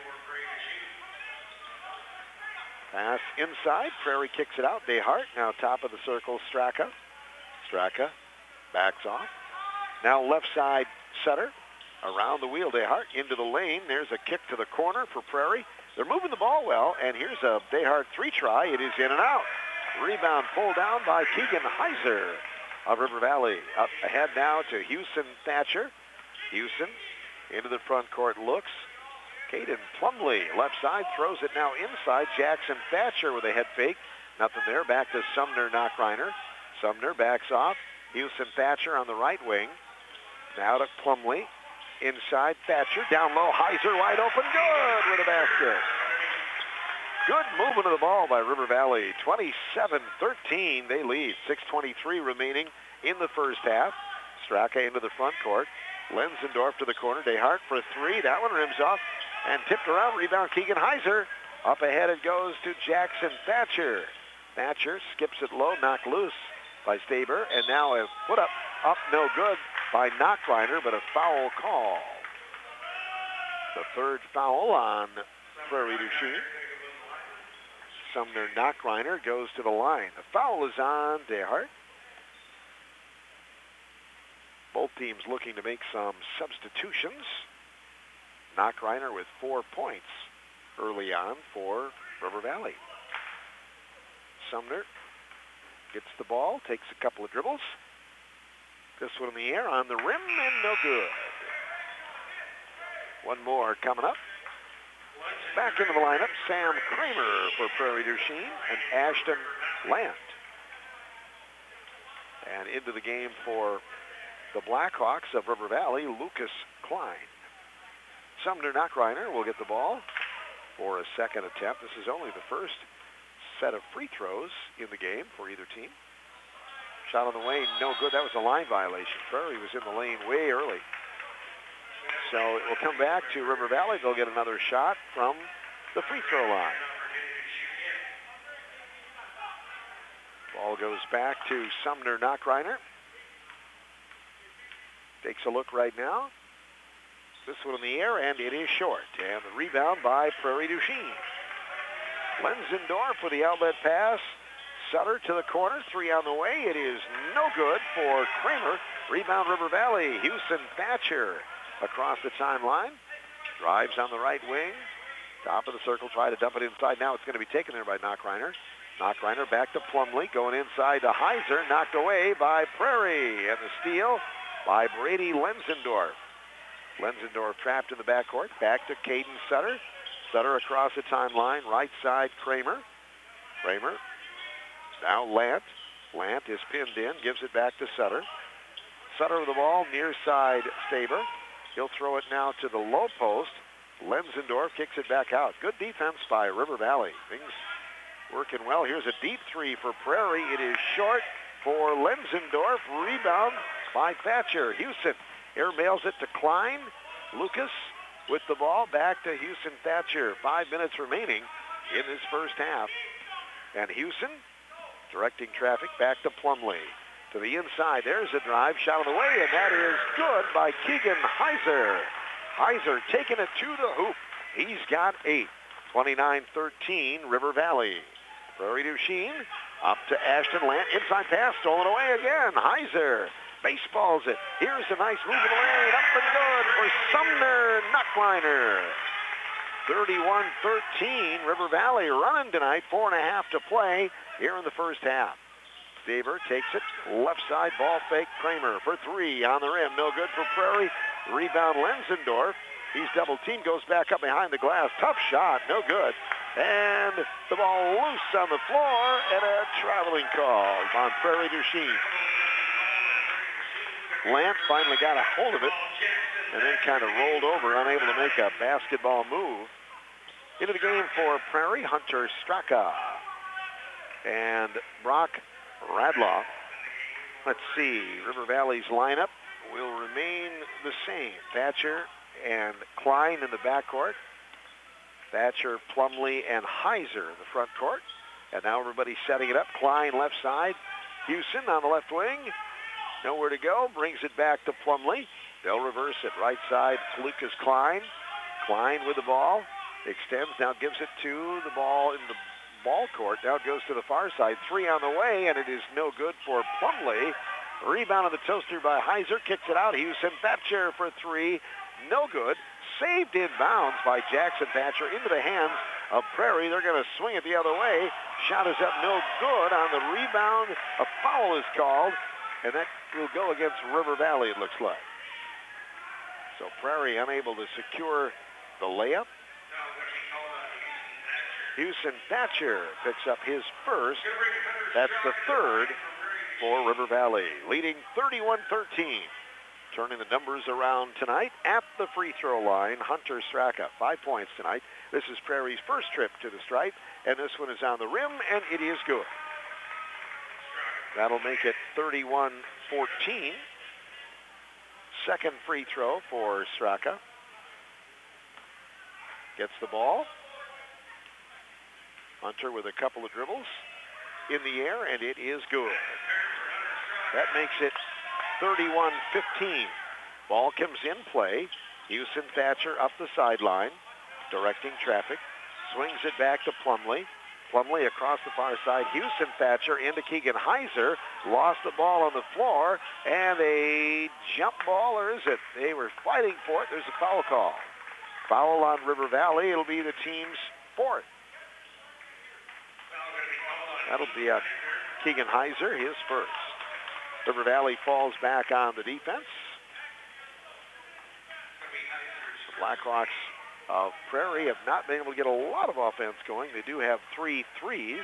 Pass inside. Prairie kicks it out. Dehart now top of the circle. Straka. Straka backs off. Now left side Sutter. Around the wheel. Dehart into the lane. There's a kick to the corner for Prairie. They're moving the ball well. And here's a Dehart three try. It is in and out. Rebound pulled down by Keegan Heiser of River Valley. Up ahead now to Houston Thatcher. Houston into the front court looks. Caden Plumley, left side, throws it now inside. Jackson Thatcher with a head fake. Nothing there. Back to Sumner Knockreiner. Sumner backs off. Houston Thatcher on the right wing. Now to Plumley. Inside Thatcher. Down low. Heiser wide open. Good with a basket. Good movement of the ball by River Valley. twenty-seven thirteen. They lead. six twenty-three remaining in the first half. Straka into the front court. Lenzendorf to the corner. Dehart for three. That one rims off and tipped around. Rebound Keegan Heiser. Up ahead it goes to Jackson Thatcher. Thatcher skips it low. Knocked loose by Staber. And now a put up. Up no good by Knockreiner, but a foul call. The third foul on Prairie du Chien. Sumner Knockreiner goes to the line. The foul is on DeHart. Both teams looking to make some substitutions. Knockreiner with four points early on for River Valley. Sumner gets the ball, takes a couple of dribbles. This one in the air on the rim and no good. One more coming up. Back into the lineup, Sam Kramer for Prairie du Chien and Ashton Lant. And into the game for the Blackhawks of River Valley, Lucas Klein. Sumner Knockreiner will get the ball for a second attempt. This is only the first set of free throws in the game for either team. Shot on the way, no good. That was a line violation. Prairie was in the lane way early. So it will come back to River Valley. They'll get another shot from the free throw line. Ball goes back to Sumner Knockreiner. Takes a look right now. This one in the air, and it is short. And the rebound by Prairie du Chien. Lenzendorf with the outlet pass. Sutter to the corner, three on the way. It is no good for Kramer. Rebound River Valley. Houston Thatcher across the timeline. Drives on the right wing. Top of the circle, try to dump it inside. Now it's going to be taken there by Knockreiner. Knockreiner back to Plumley, going inside to Heiser. Knocked away by Prairie. And the steal by Brady Lenzendorf. Lenzendorf trapped in the backcourt. Back to Caden Sutter. Sutter across the timeline. Right side, Kramer. Kramer. Now Lant. Lant is pinned in. Gives it back to Sutter. Sutter with the ball. Near side, Staber. He'll throw it now to the low post. Lenzendorf kicks it back out. Good defense by River Valley. Things working well. Here's a deep three for Prairie. It is short for Lenzendorf. Rebound by Thatcher. Houston airmails it to Klein. Lucas with the ball back to Houston Thatcher. Five minutes remaining in this first half. And Houston directing traffic back to Plumley. To the inside, there's a drive, shot on the way, and that is good by Keegan Heiser. Heiser taking it to the hoop. He's got eight. twenty-nine thirteen, River Valley. Prairie du Chien up to Ashton Lant. Inside pass, stolen away again. Heiser baseballs it. Here's a nice move in the lane. Up and good for Sumner Knockreiner. thirty-one thirteen, River Valley running tonight. Four and a half to play here in the first half. Staber takes it. Left side ball fake. Kramer for three on the rim. No good for Prairie. Rebound Lenzendorf. He's double teamed. Goes back up behind the glass. Tough shot. No good. And the ball loose on the floor. And a traveling call on Prairie du Chien. Lant finally got a hold of it. And then kind of rolled over. Unable to make a basketball move. Into the game for Prairie, Hunter Straka. And Brock Radloff. Let's see, River Valley's lineup will remain the same. Thatcher and Klein in the backcourt. Thatcher, Plumley, and Heiser in the front court. And now everybody's setting it up. Klein left side. Houston on the left wing. Nowhere to go. Brings it back to Plumley. They'll reverse it. Right side, Lucas Klein. Klein with the ball. Extends, now gives it to the ball in the ball court. Now it goes to the far side. Three on the way, and it is no good for Plumley. Rebound on the toaster by Heiser. Kicks it out. Houston Thatcher for three. No good. Saved in bounds by Jackson Thatcher into the hands of Prairie. They're going to swing it the other way. Shot is up, no good. On the rebound, a foul is called, and that will go against River Valley, it looks like. So Prairie unable to secure the layup. Houston Thatcher picks up his first. That's the third for River Valley, leading thirty-one thirteen. Turning the numbers around tonight at the free throw line, Hunter Straka, five points tonight. This is Prairie's first trip to the stripe, and this one is on the rim, and it is good. That'll make it thirty-one fourteen. Second free throw for Straka. Gets the ball. Hunter with a couple of dribbles in the air, and it is good. That makes it thirty-one fifteen. Ball comes in play. Houston Thatcher up the sideline, directing traffic. Swings it back to Plumley. Plumlee across the far side. Houston Thatcher into Keegan Heiser. Lost the ball on the floor. And a jump ball, or is it? They were fighting for it. There's a foul call. Foul on River Valley. It'll be the team's fourth. That'll be on Keegan Heiser, his first. River Valley falls back on the defense. The Blackhawks of Prairie have not been able to get a lot of offense going. They do have three threes.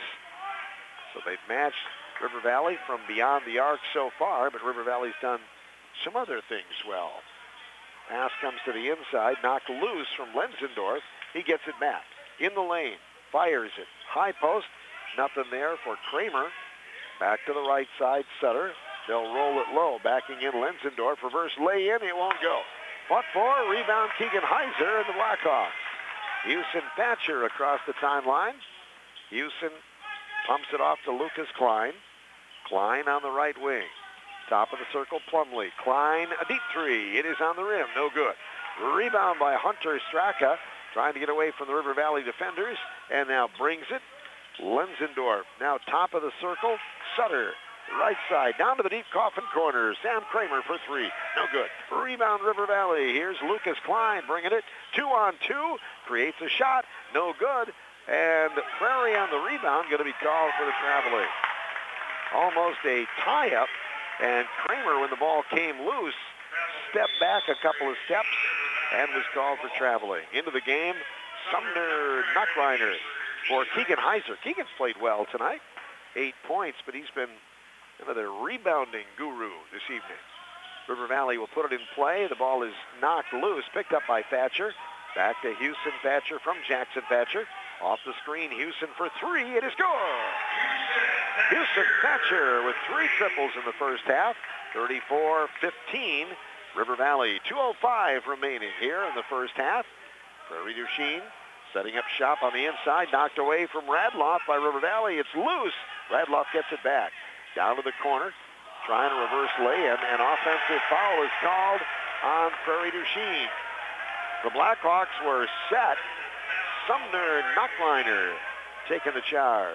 So they've matched River Valley from beyond the arc so far, but River Valley's done some other things well. Pass comes to the inside, knocked loose from Lenzendorf. He gets it back. In the lane, fires it. High post, nothing there for Kramer. Back to the right side, Sutter. They'll roll it low, backing in Lenzendorf. Reverse lay-in, it won't go. Fought for, rebound Keegan Heiser and the Blackhawks. Houston Thatcher across the timeline. Houston pumps it off to Lucas Klein. Klein on the right wing. Top of the circle, Plumlee. Klein, a deep three. It is on the rim, no good. Rebound by Hunter Straka, trying to get away from the River Valley defenders, and now brings it. Lenzendorf, now top of the circle. Sutter, right side, down to the deep coffin corner. Sam Kramer for three, no good. Rebound River Valley. Here's Lucas Klein bringing it. Two on two, creates a shot, no good. And Prairie on the rebound, going to be called for the traveling. Almost a tie-up. And Kramer, when the ball came loose, stepped back a couple of steps and was called for traveling. Into the game, Sumner Nuckreiner for Keegan Heiser. Keegan's played well tonight. Eight points, but he's been another rebounding guru this evening. River Valley will put it in play. The ball is knocked loose, picked up by Thatcher. Back to Houston Thatcher from Jackson Thatcher. Off the screen, Houston for three. It is good. Houston Thatcher with three triples in the first half. thirty-four fifteen. River Valley, two oh five remaining here in the first half. Prairie du Chien setting up shop on the inside. Knocked away from Radloff by River Valley. It's loose. Radloff gets it back. Down to the corner. Trying to reverse lay-in. An offensive foul is called on Prairie du Chien. The Blackhawks were set. Sumner Nuckreiner taking the charge.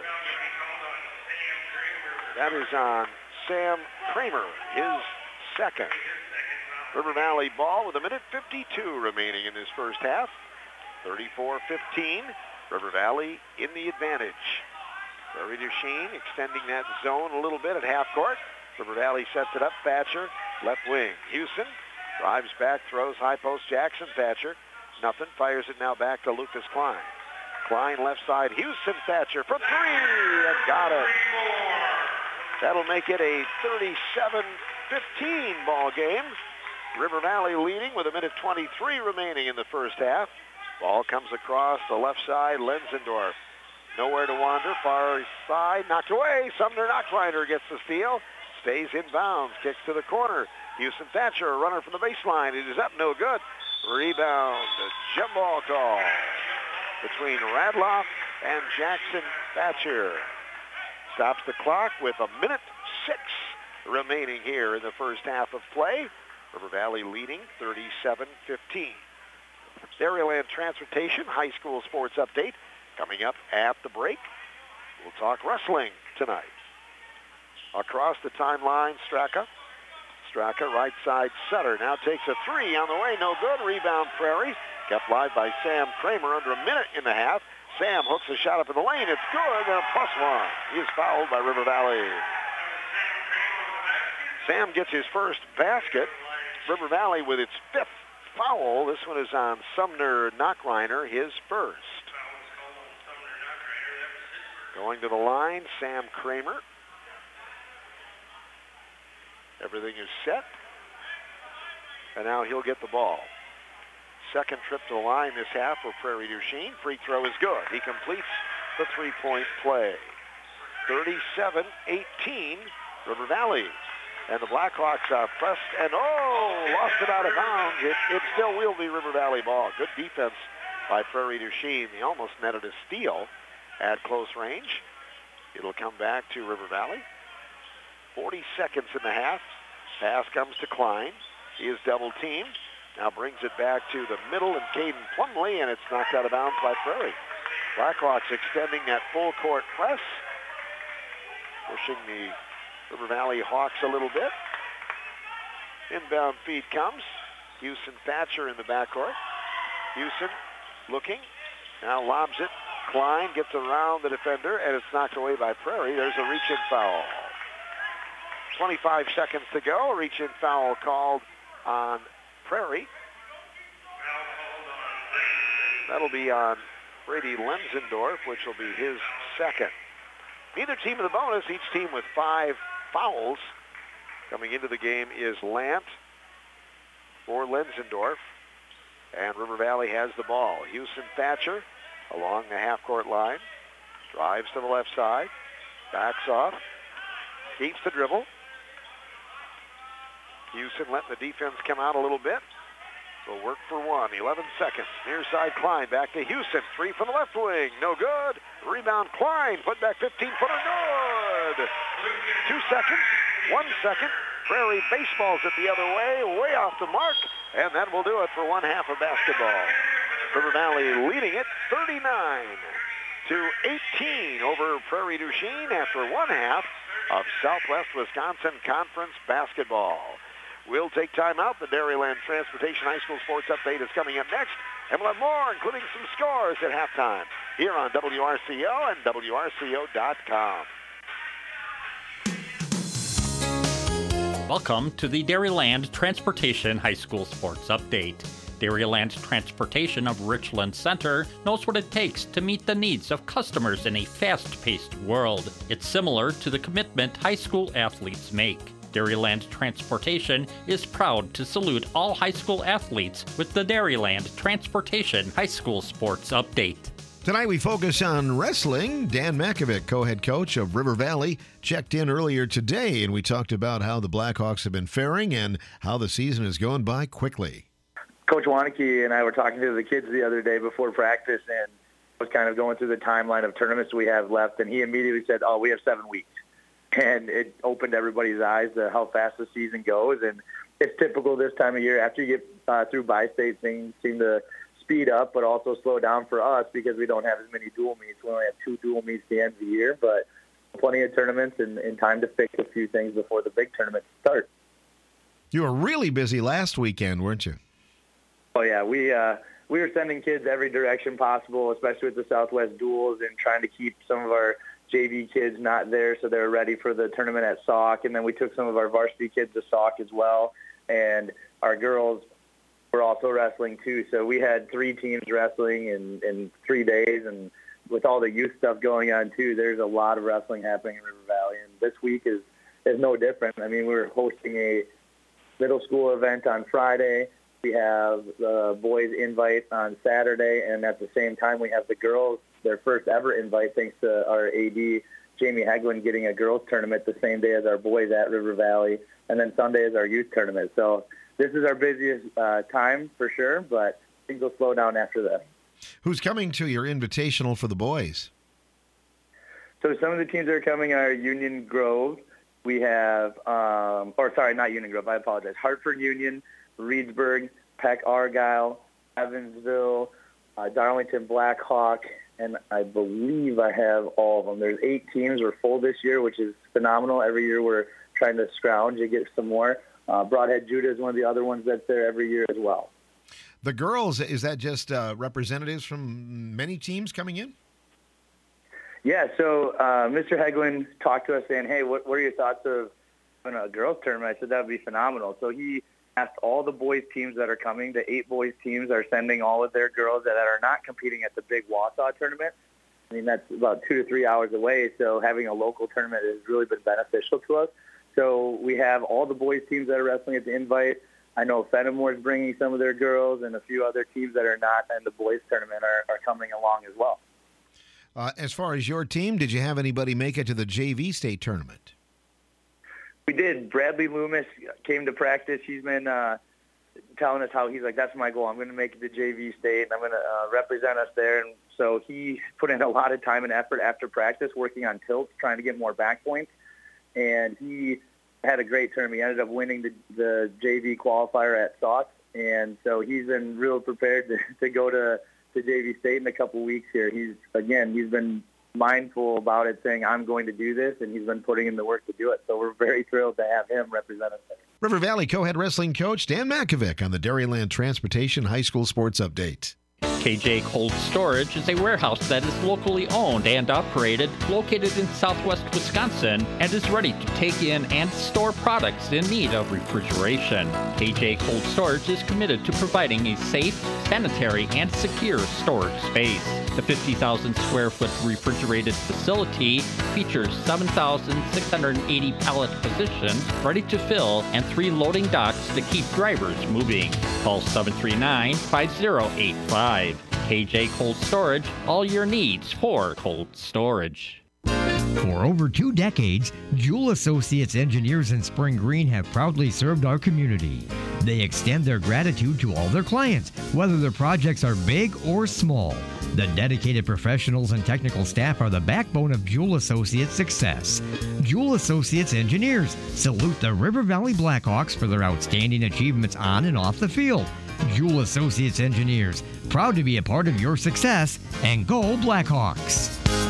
That is on Sam Kramer, his second. River Valley ball with a minute fifty-two remaining in this first half. thirty-four fifteen. River Valley in the advantage. Prairie du Chien extending that zone a little bit at half court. River Valley sets it up. Thatcher, left wing. Houston drives back, throws high post. Jackson Thatcher. Nothing. Fires it now back to Lucas Klein. Klein left side. Houston Thatcher for three and got it. That'll make it a thirty-seven fifteen ball game. River Valley leading with a minute twenty-three remaining in the first half. Ball comes across the left side. Lenzendorf nowhere to wander. Far side knocked away. Sumner Nuckreiner gets the steal. Stays in bounds. Kicks to the corner. Houston Thatcher, a runner from the baseline. It is up, no good. Rebound, jump ball call between Radloff and Jackson Thatcher. Stops the clock with a minute six remaining here in the first half of play. River Valley leading thirty-seven fifteen. Dairyland Transportation High School Sports Update coming up at the break. We'll talk wrestling tonight. Across the timeline, Straka. Straka, right side, Sutter now takes a three on the way, no good. Rebound Prairie, kept live by Sam Kramer under a minute and a half. Sam hooks a shot up in the lane, it's good, and a plus one. He is fouled by River Valley. Sam gets his first basket. River Valley with its fifth foul. This one is on Sumner Nuckreiner, his first. Going to the line, Sam Kramer. Everything is set. And now he'll get the ball. Second trip to the line this half for Prairie du Chien. Free throw is good. He completes the three-point play. thirty-seven eighteen, River Valley. And the Blackhawks are pressed and, oh, lost it out of bounds. It, it still will be River Valley ball. Good defense by Prairie du Chien. They almost netted a steal at close range. It'll come back to River Valley. forty seconds in the half. Pass comes to Klein. He is double teamed. Now brings it back to the middle and Caden Plumlee, and it's knocked out of bounds by Prairie. Blackhawks extending that full court press, pushing the River Valley Hawks a little bit. Inbound feed comes. Houston Thatcher in the backcourt. Houston looking, now lobs it. Klein gets around the defender, and it's knocked away by Prairie. There's a reach-in foul. twenty-five seconds to go. A reach-in foul called on Prairie. That'll be on Brady Lenzendorf, which will be his second. Neither team in the bonus, each team with five fouls. Coming into the game is Lant for Lenzendorf. And River Valley has the ball. Houston Thatcher along the half-court line. Drives to the left side. Backs off. Keeps the dribble. Houston letting the defense come out a little bit. So work for one. eleven seconds. Near side Klein back to Houston. Three from the left wing. No good. Rebound Klein. Put back fifteen-footer. Good. Two seconds. One second. Prairie baseballs it the other way. Way off the mark. And that will do it for one half of basketball. River Valley leading it thirty-nine to eighteen over Prairie du Chien after one half of Southwest Wisconsin Conference basketball. We'll take time out. The Dairyland Transportation High School Sports Update is coming up next. And we'll have more, including some scores at halftime here on W R C O and W R C O dot com. Welcome to the Dairyland Transportation High School Sports Update. Dairyland Transportation of Richland Center knows what it takes to meet the needs of customers in a fast-paced world. It's similar to the commitment high school athletes make. Dairyland Transportation is proud to salute all high school athletes with the Dairyland Transportation High School Sports Update. Tonight we focus on wrestling. Dan Makovic, co-head coach of River Valley, checked in earlier today, and we talked about how the Blackhawks have been faring and how the season has gone by quickly. Coach Waneke and I were talking to the kids the other day before practice and was kind of going through the timeline of tournaments we have left, and he immediately said, oh, we have seven weeks. And it opened everybody's eyes to how fast the season goes, and it's typical this time of year. After you get uh, through bi-state, things seem to speed up but also slow down for us because we don't have as many dual meets. We only have two dual meets at the end of the year, but plenty of tournaments and, and time to fix a few things before the big tournaments start. You were really busy last weekend, weren't you? Oh, yeah. We uh, we were sending kids every direction possible, especially with the Southwest duels, and trying to keep some of our J V kids not there so they were ready for the tournament at Sauk. And then we took some of our varsity kids to Sauk as well. And our girls were also wrestling too. So we had three teams wrestling in, in three days. And with all the youth stuff going on too, there's a lot of wrestling happening in River Valley. And this week is, is no different. I mean, we're hosting a middle school event on Friday. We have the boys' invite on Saturday, and at the same time we have the girls, their first ever invite, thanks to our A D, Jamie Hegwin, getting a girls' tournament the same day as our boys at River Valley, and then Sunday is our youth tournament. So this is our busiest uh, time for sure, but things will slow down after this. Who's coming to your invitational for the boys? So some of the teams that are coming are Union Grove. We have, um, or sorry, not Union Grove, I apologize, Hartford Union, Reedsburg, Peck Argyle, Evansville, uh, Darlington Blackhawk, and I believe I have all of them. There's eight teams. We're full this year, which is phenomenal. Every year we're trying to scrounge and get some more. Uh, Broadhead Judah is one of the other ones that's there every year as well. The girls, is that just uh, representatives from many teams coming in? Yeah, so uh, Mister Hegwin talked to us saying, hey, what, what are your thoughts of a girls tournament? I said that would be phenomenal. So he asked all the boys teams that are coming. The eight boys teams are sending all of their girls that are not competing at the big Wausau tournament. I mean, that's about two to three hours away, so having a local tournament has really been beneficial to us. So we have all the boys teams that are wrestling at the invite. I know Fenimore is bringing some of their girls, and a few other teams that are not in the boys tournament are, are coming along as well. Uh, as far as your team, did you have anybody make it to the J V state tournament? We did. Bradley Loomis came to practice. He's been uh, telling us how he's like, that's my goal. I'm going to make it to J V state, and I'm going to uh, represent us there. And so he put in a lot of time and effort after practice working on tilts, trying to get more back points. And he had a great tournament. He ended up winning the, the J V qualifier at Sauk. And so he's been real prepared to, to go to, to J V State in a couple weeks here. He's, again, he's been mindful about it, saying, I'm going to do this, and he's been putting in the work to do it. So we're very thrilled to have him represent us there. River Valley co-head wrestling coach Dan Makovic on the Dairyland Transportation High School Sports Update. K J Cold Storage is a warehouse that is locally owned and operated, located in southwest Wisconsin, and is ready to take in and store products in need of refrigeration. K J Cold Storage is committed to providing a safe, sanitary, and secure storage space. The fifty thousand square foot refrigerated facility features seven thousand six hundred eighty pallet positions ready to fill and three loading docks to keep drivers moving. Call seven three nine, five zero eight five. K J Cold Storage, all your needs for cold storage. For over two decades, Jewel Associates engineers in Spring Green have proudly served our community. They extend their gratitude to all their clients, whether their projects are big or small. The dedicated professionals and technical staff are the backbone of Jewel Associates' success. Jewel Associates engineers salute the River Valley Blackhawks for their outstanding achievements on and off the field. Jewel Associates engineers, proud to be a part of your success, and go Blackhawks!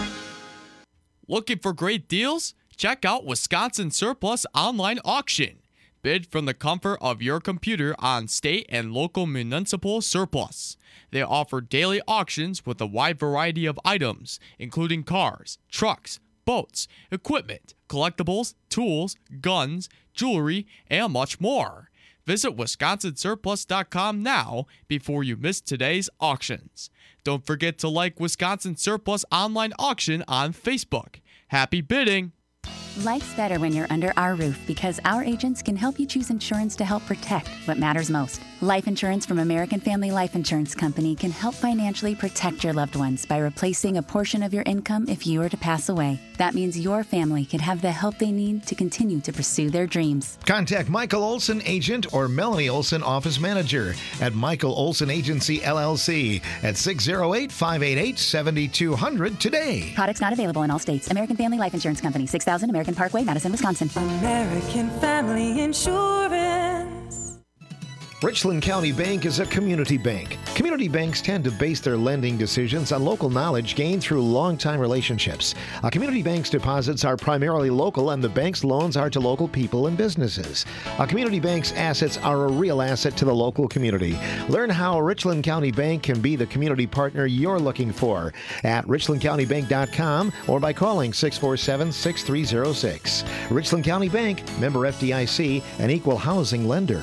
Looking for great deals? Check out Wisconsin Surplus Online Auction. Bid from the comfort of your computer on state and local municipal surplus. They offer daily auctions with a wide variety of items, including cars, trucks, boats, equipment, collectibles, tools, guns, jewelry, and much more. Visit Wisconsin Surplus dot com now before you miss today's auctions. Don't forget to like Wisconsin Surplus Online Auction on Facebook. Happy bidding! Life's better when you're under our roof because our agents can help you choose insurance to help protect what matters most. Life insurance from American Family Life Insurance Company can help financially protect your loved ones by replacing a portion of your income if you were to pass away. That means your family can have the help they need to continue to pursue their dreams. Contact Michael Olson, agent, or Melanie Olson, office manager at Michael Olson Agency, L L C at six oh eight, five eight eight, seven two zero zero today. Products not available in all states. American Family Life Insurance Company, six thousand American Parkway, Madison, Wisconsin. American Family Insurance. Richland County Bank is a community bank. Community banks tend to base their lending decisions on local knowledge gained through long-time relationships. A community bank's deposits are primarily local, and the bank's loans are to local people and businesses. A community bank's assets are a real asset to the local community. Learn how Richland County Bank can be the community partner you're looking for at richland county bank dot com or by calling six four seven, six three zero six. Richland County Bank, member F D I C, an equal housing lender.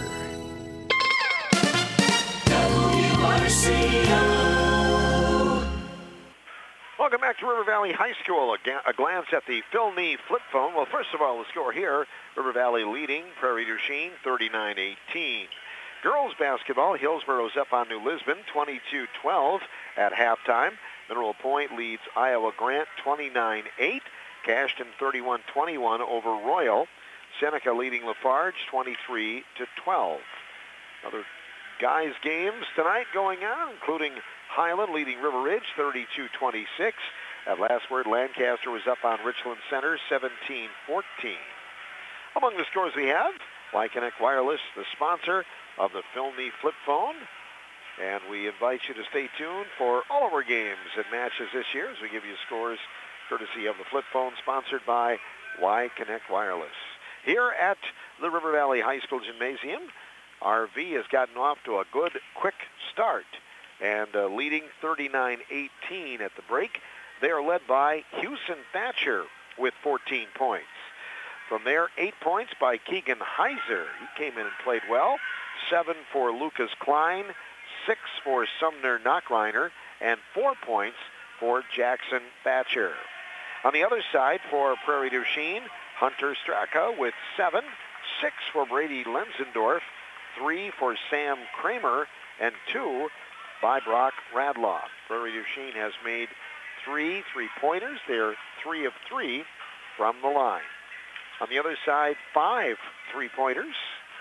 Welcome back to River Valley High School. A, ga- a glance at the Phil Nee flip phone. Well, first of all, the score here, River Valley leading Prairie du Chien thirty-nine eighteen. Girls basketball, Hillsboro's up on New Lisbon twenty-two twelve at halftime. Mineral Point leads Iowa Grant twenty-nine eight. Cashton thirty-one twenty-one over Royal. Seneca leading Lafarge twenty-three to twelve. Other guys' games tonight going on, including Highland leading River Ridge thirty-two twenty-six. At last word, Lancaster was up on Richland Center seventeen fourteen. Among the scores we have, Y-Connect Wireless, the sponsor of the Phil Nee flip phone. And we invite you to stay tuned for all of our games and matches this year as we give you scores courtesy of the flip phone sponsored by Y-Connect Wireless. Here at the River Valley High School Gymnasium, R V has gotten off to a good, quick start. And uh, leading thirty-nine eighteen at the break. They are led by Houston Thatcher with fourteen points. From there, eight points by Keegan Heiser. He came in and played well. Seven for Lucas Klein, six for Sumner Knockreiner, and four points for Jackson Thatcher. On the other side for Prairie du Chien, Hunter Straka with seven, six for Brady Lenzendorf, three for Sam Kramer, and two by Brock Radloff. Prairie du Chien has made three three-pointers. They're three of three from the line. On the other side, five three-pointers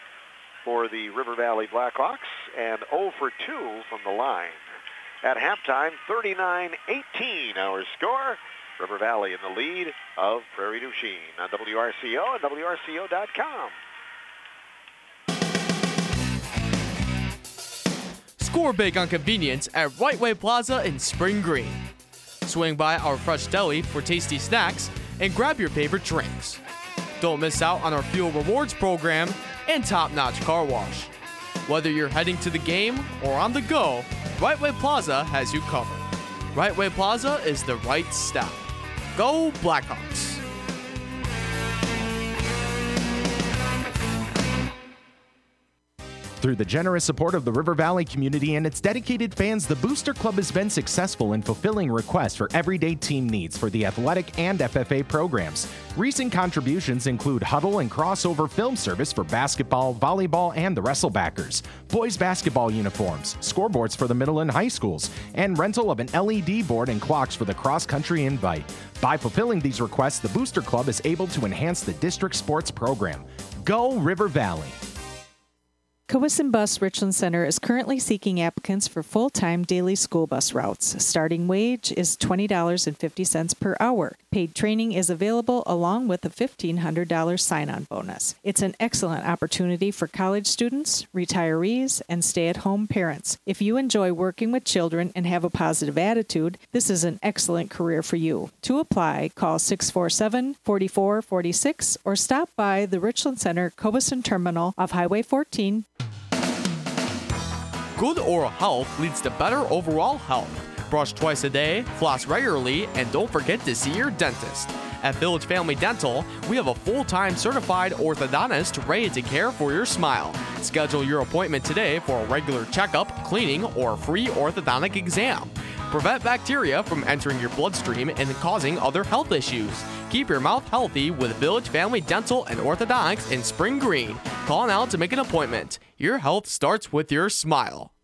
for the River Valley Blackhawks and zero for two from the line. At halftime, thirty-nine eighteen our score. River Valley in the lead of Prairie du Chien on W R C O and W R C O dot com. Score big on convenience at Right Way Plaza in Spring Green. Swing by our fresh deli for tasty snacks and grab your favorite drinks. Don't miss out on our Fuel Rewards program and top-notch car wash. Whether you're heading to the game or on the go, Right Way Plaza has you covered. Right Way Plaza is the right stop. Go Blackhawks! Through the generous support of the River Valley community and its dedicated fans, the Booster Club has been successful in fulfilling requests for everyday team needs for the athletic and F F A programs. Recent contributions include huddle and crossover film service for basketball, volleyball, and the Wrestlebackers, boys basketball uniforms, scoreboards for the middle and high schools, and rental of an L E D board and clocks for the cross-country invite. By fulfilling these requests, the Booster Club is able to enhance the district sports program. Go River Valley! Cowesson Bus Richland Center is currently seeking applicants for full-time daily school bus routes. Starting wage is twenty dollars and fifty cents per hour. Paid training is available along with a fifteen hundred dollars sign-on bonus. It's an excellent opportunity for college students, retirees, and stay-at-home parents. If you enjoy working with children and have a positive attitude, this is an excellent career for you. To apply, call six four seven, four four four six or stop by the Richland Center Cowesson Terminal of Highway fourteen. Good oral health leads to better overall health. Brush twice a day, floss regularly, and don't forget to see your dentist. At Village Family Dental, we have a full-time certified orthodontist ready to care for your smile. Schedule your appointment today for a regular checkup, cleaning, or free orthodontic exam. Prevent bacteria from entering your bloodstream and causing other health issues. Keep your mouth healthy with Village Family Dental and Orthodontics in Spring Green. Call now to make an appointment. Your health starts with your smile.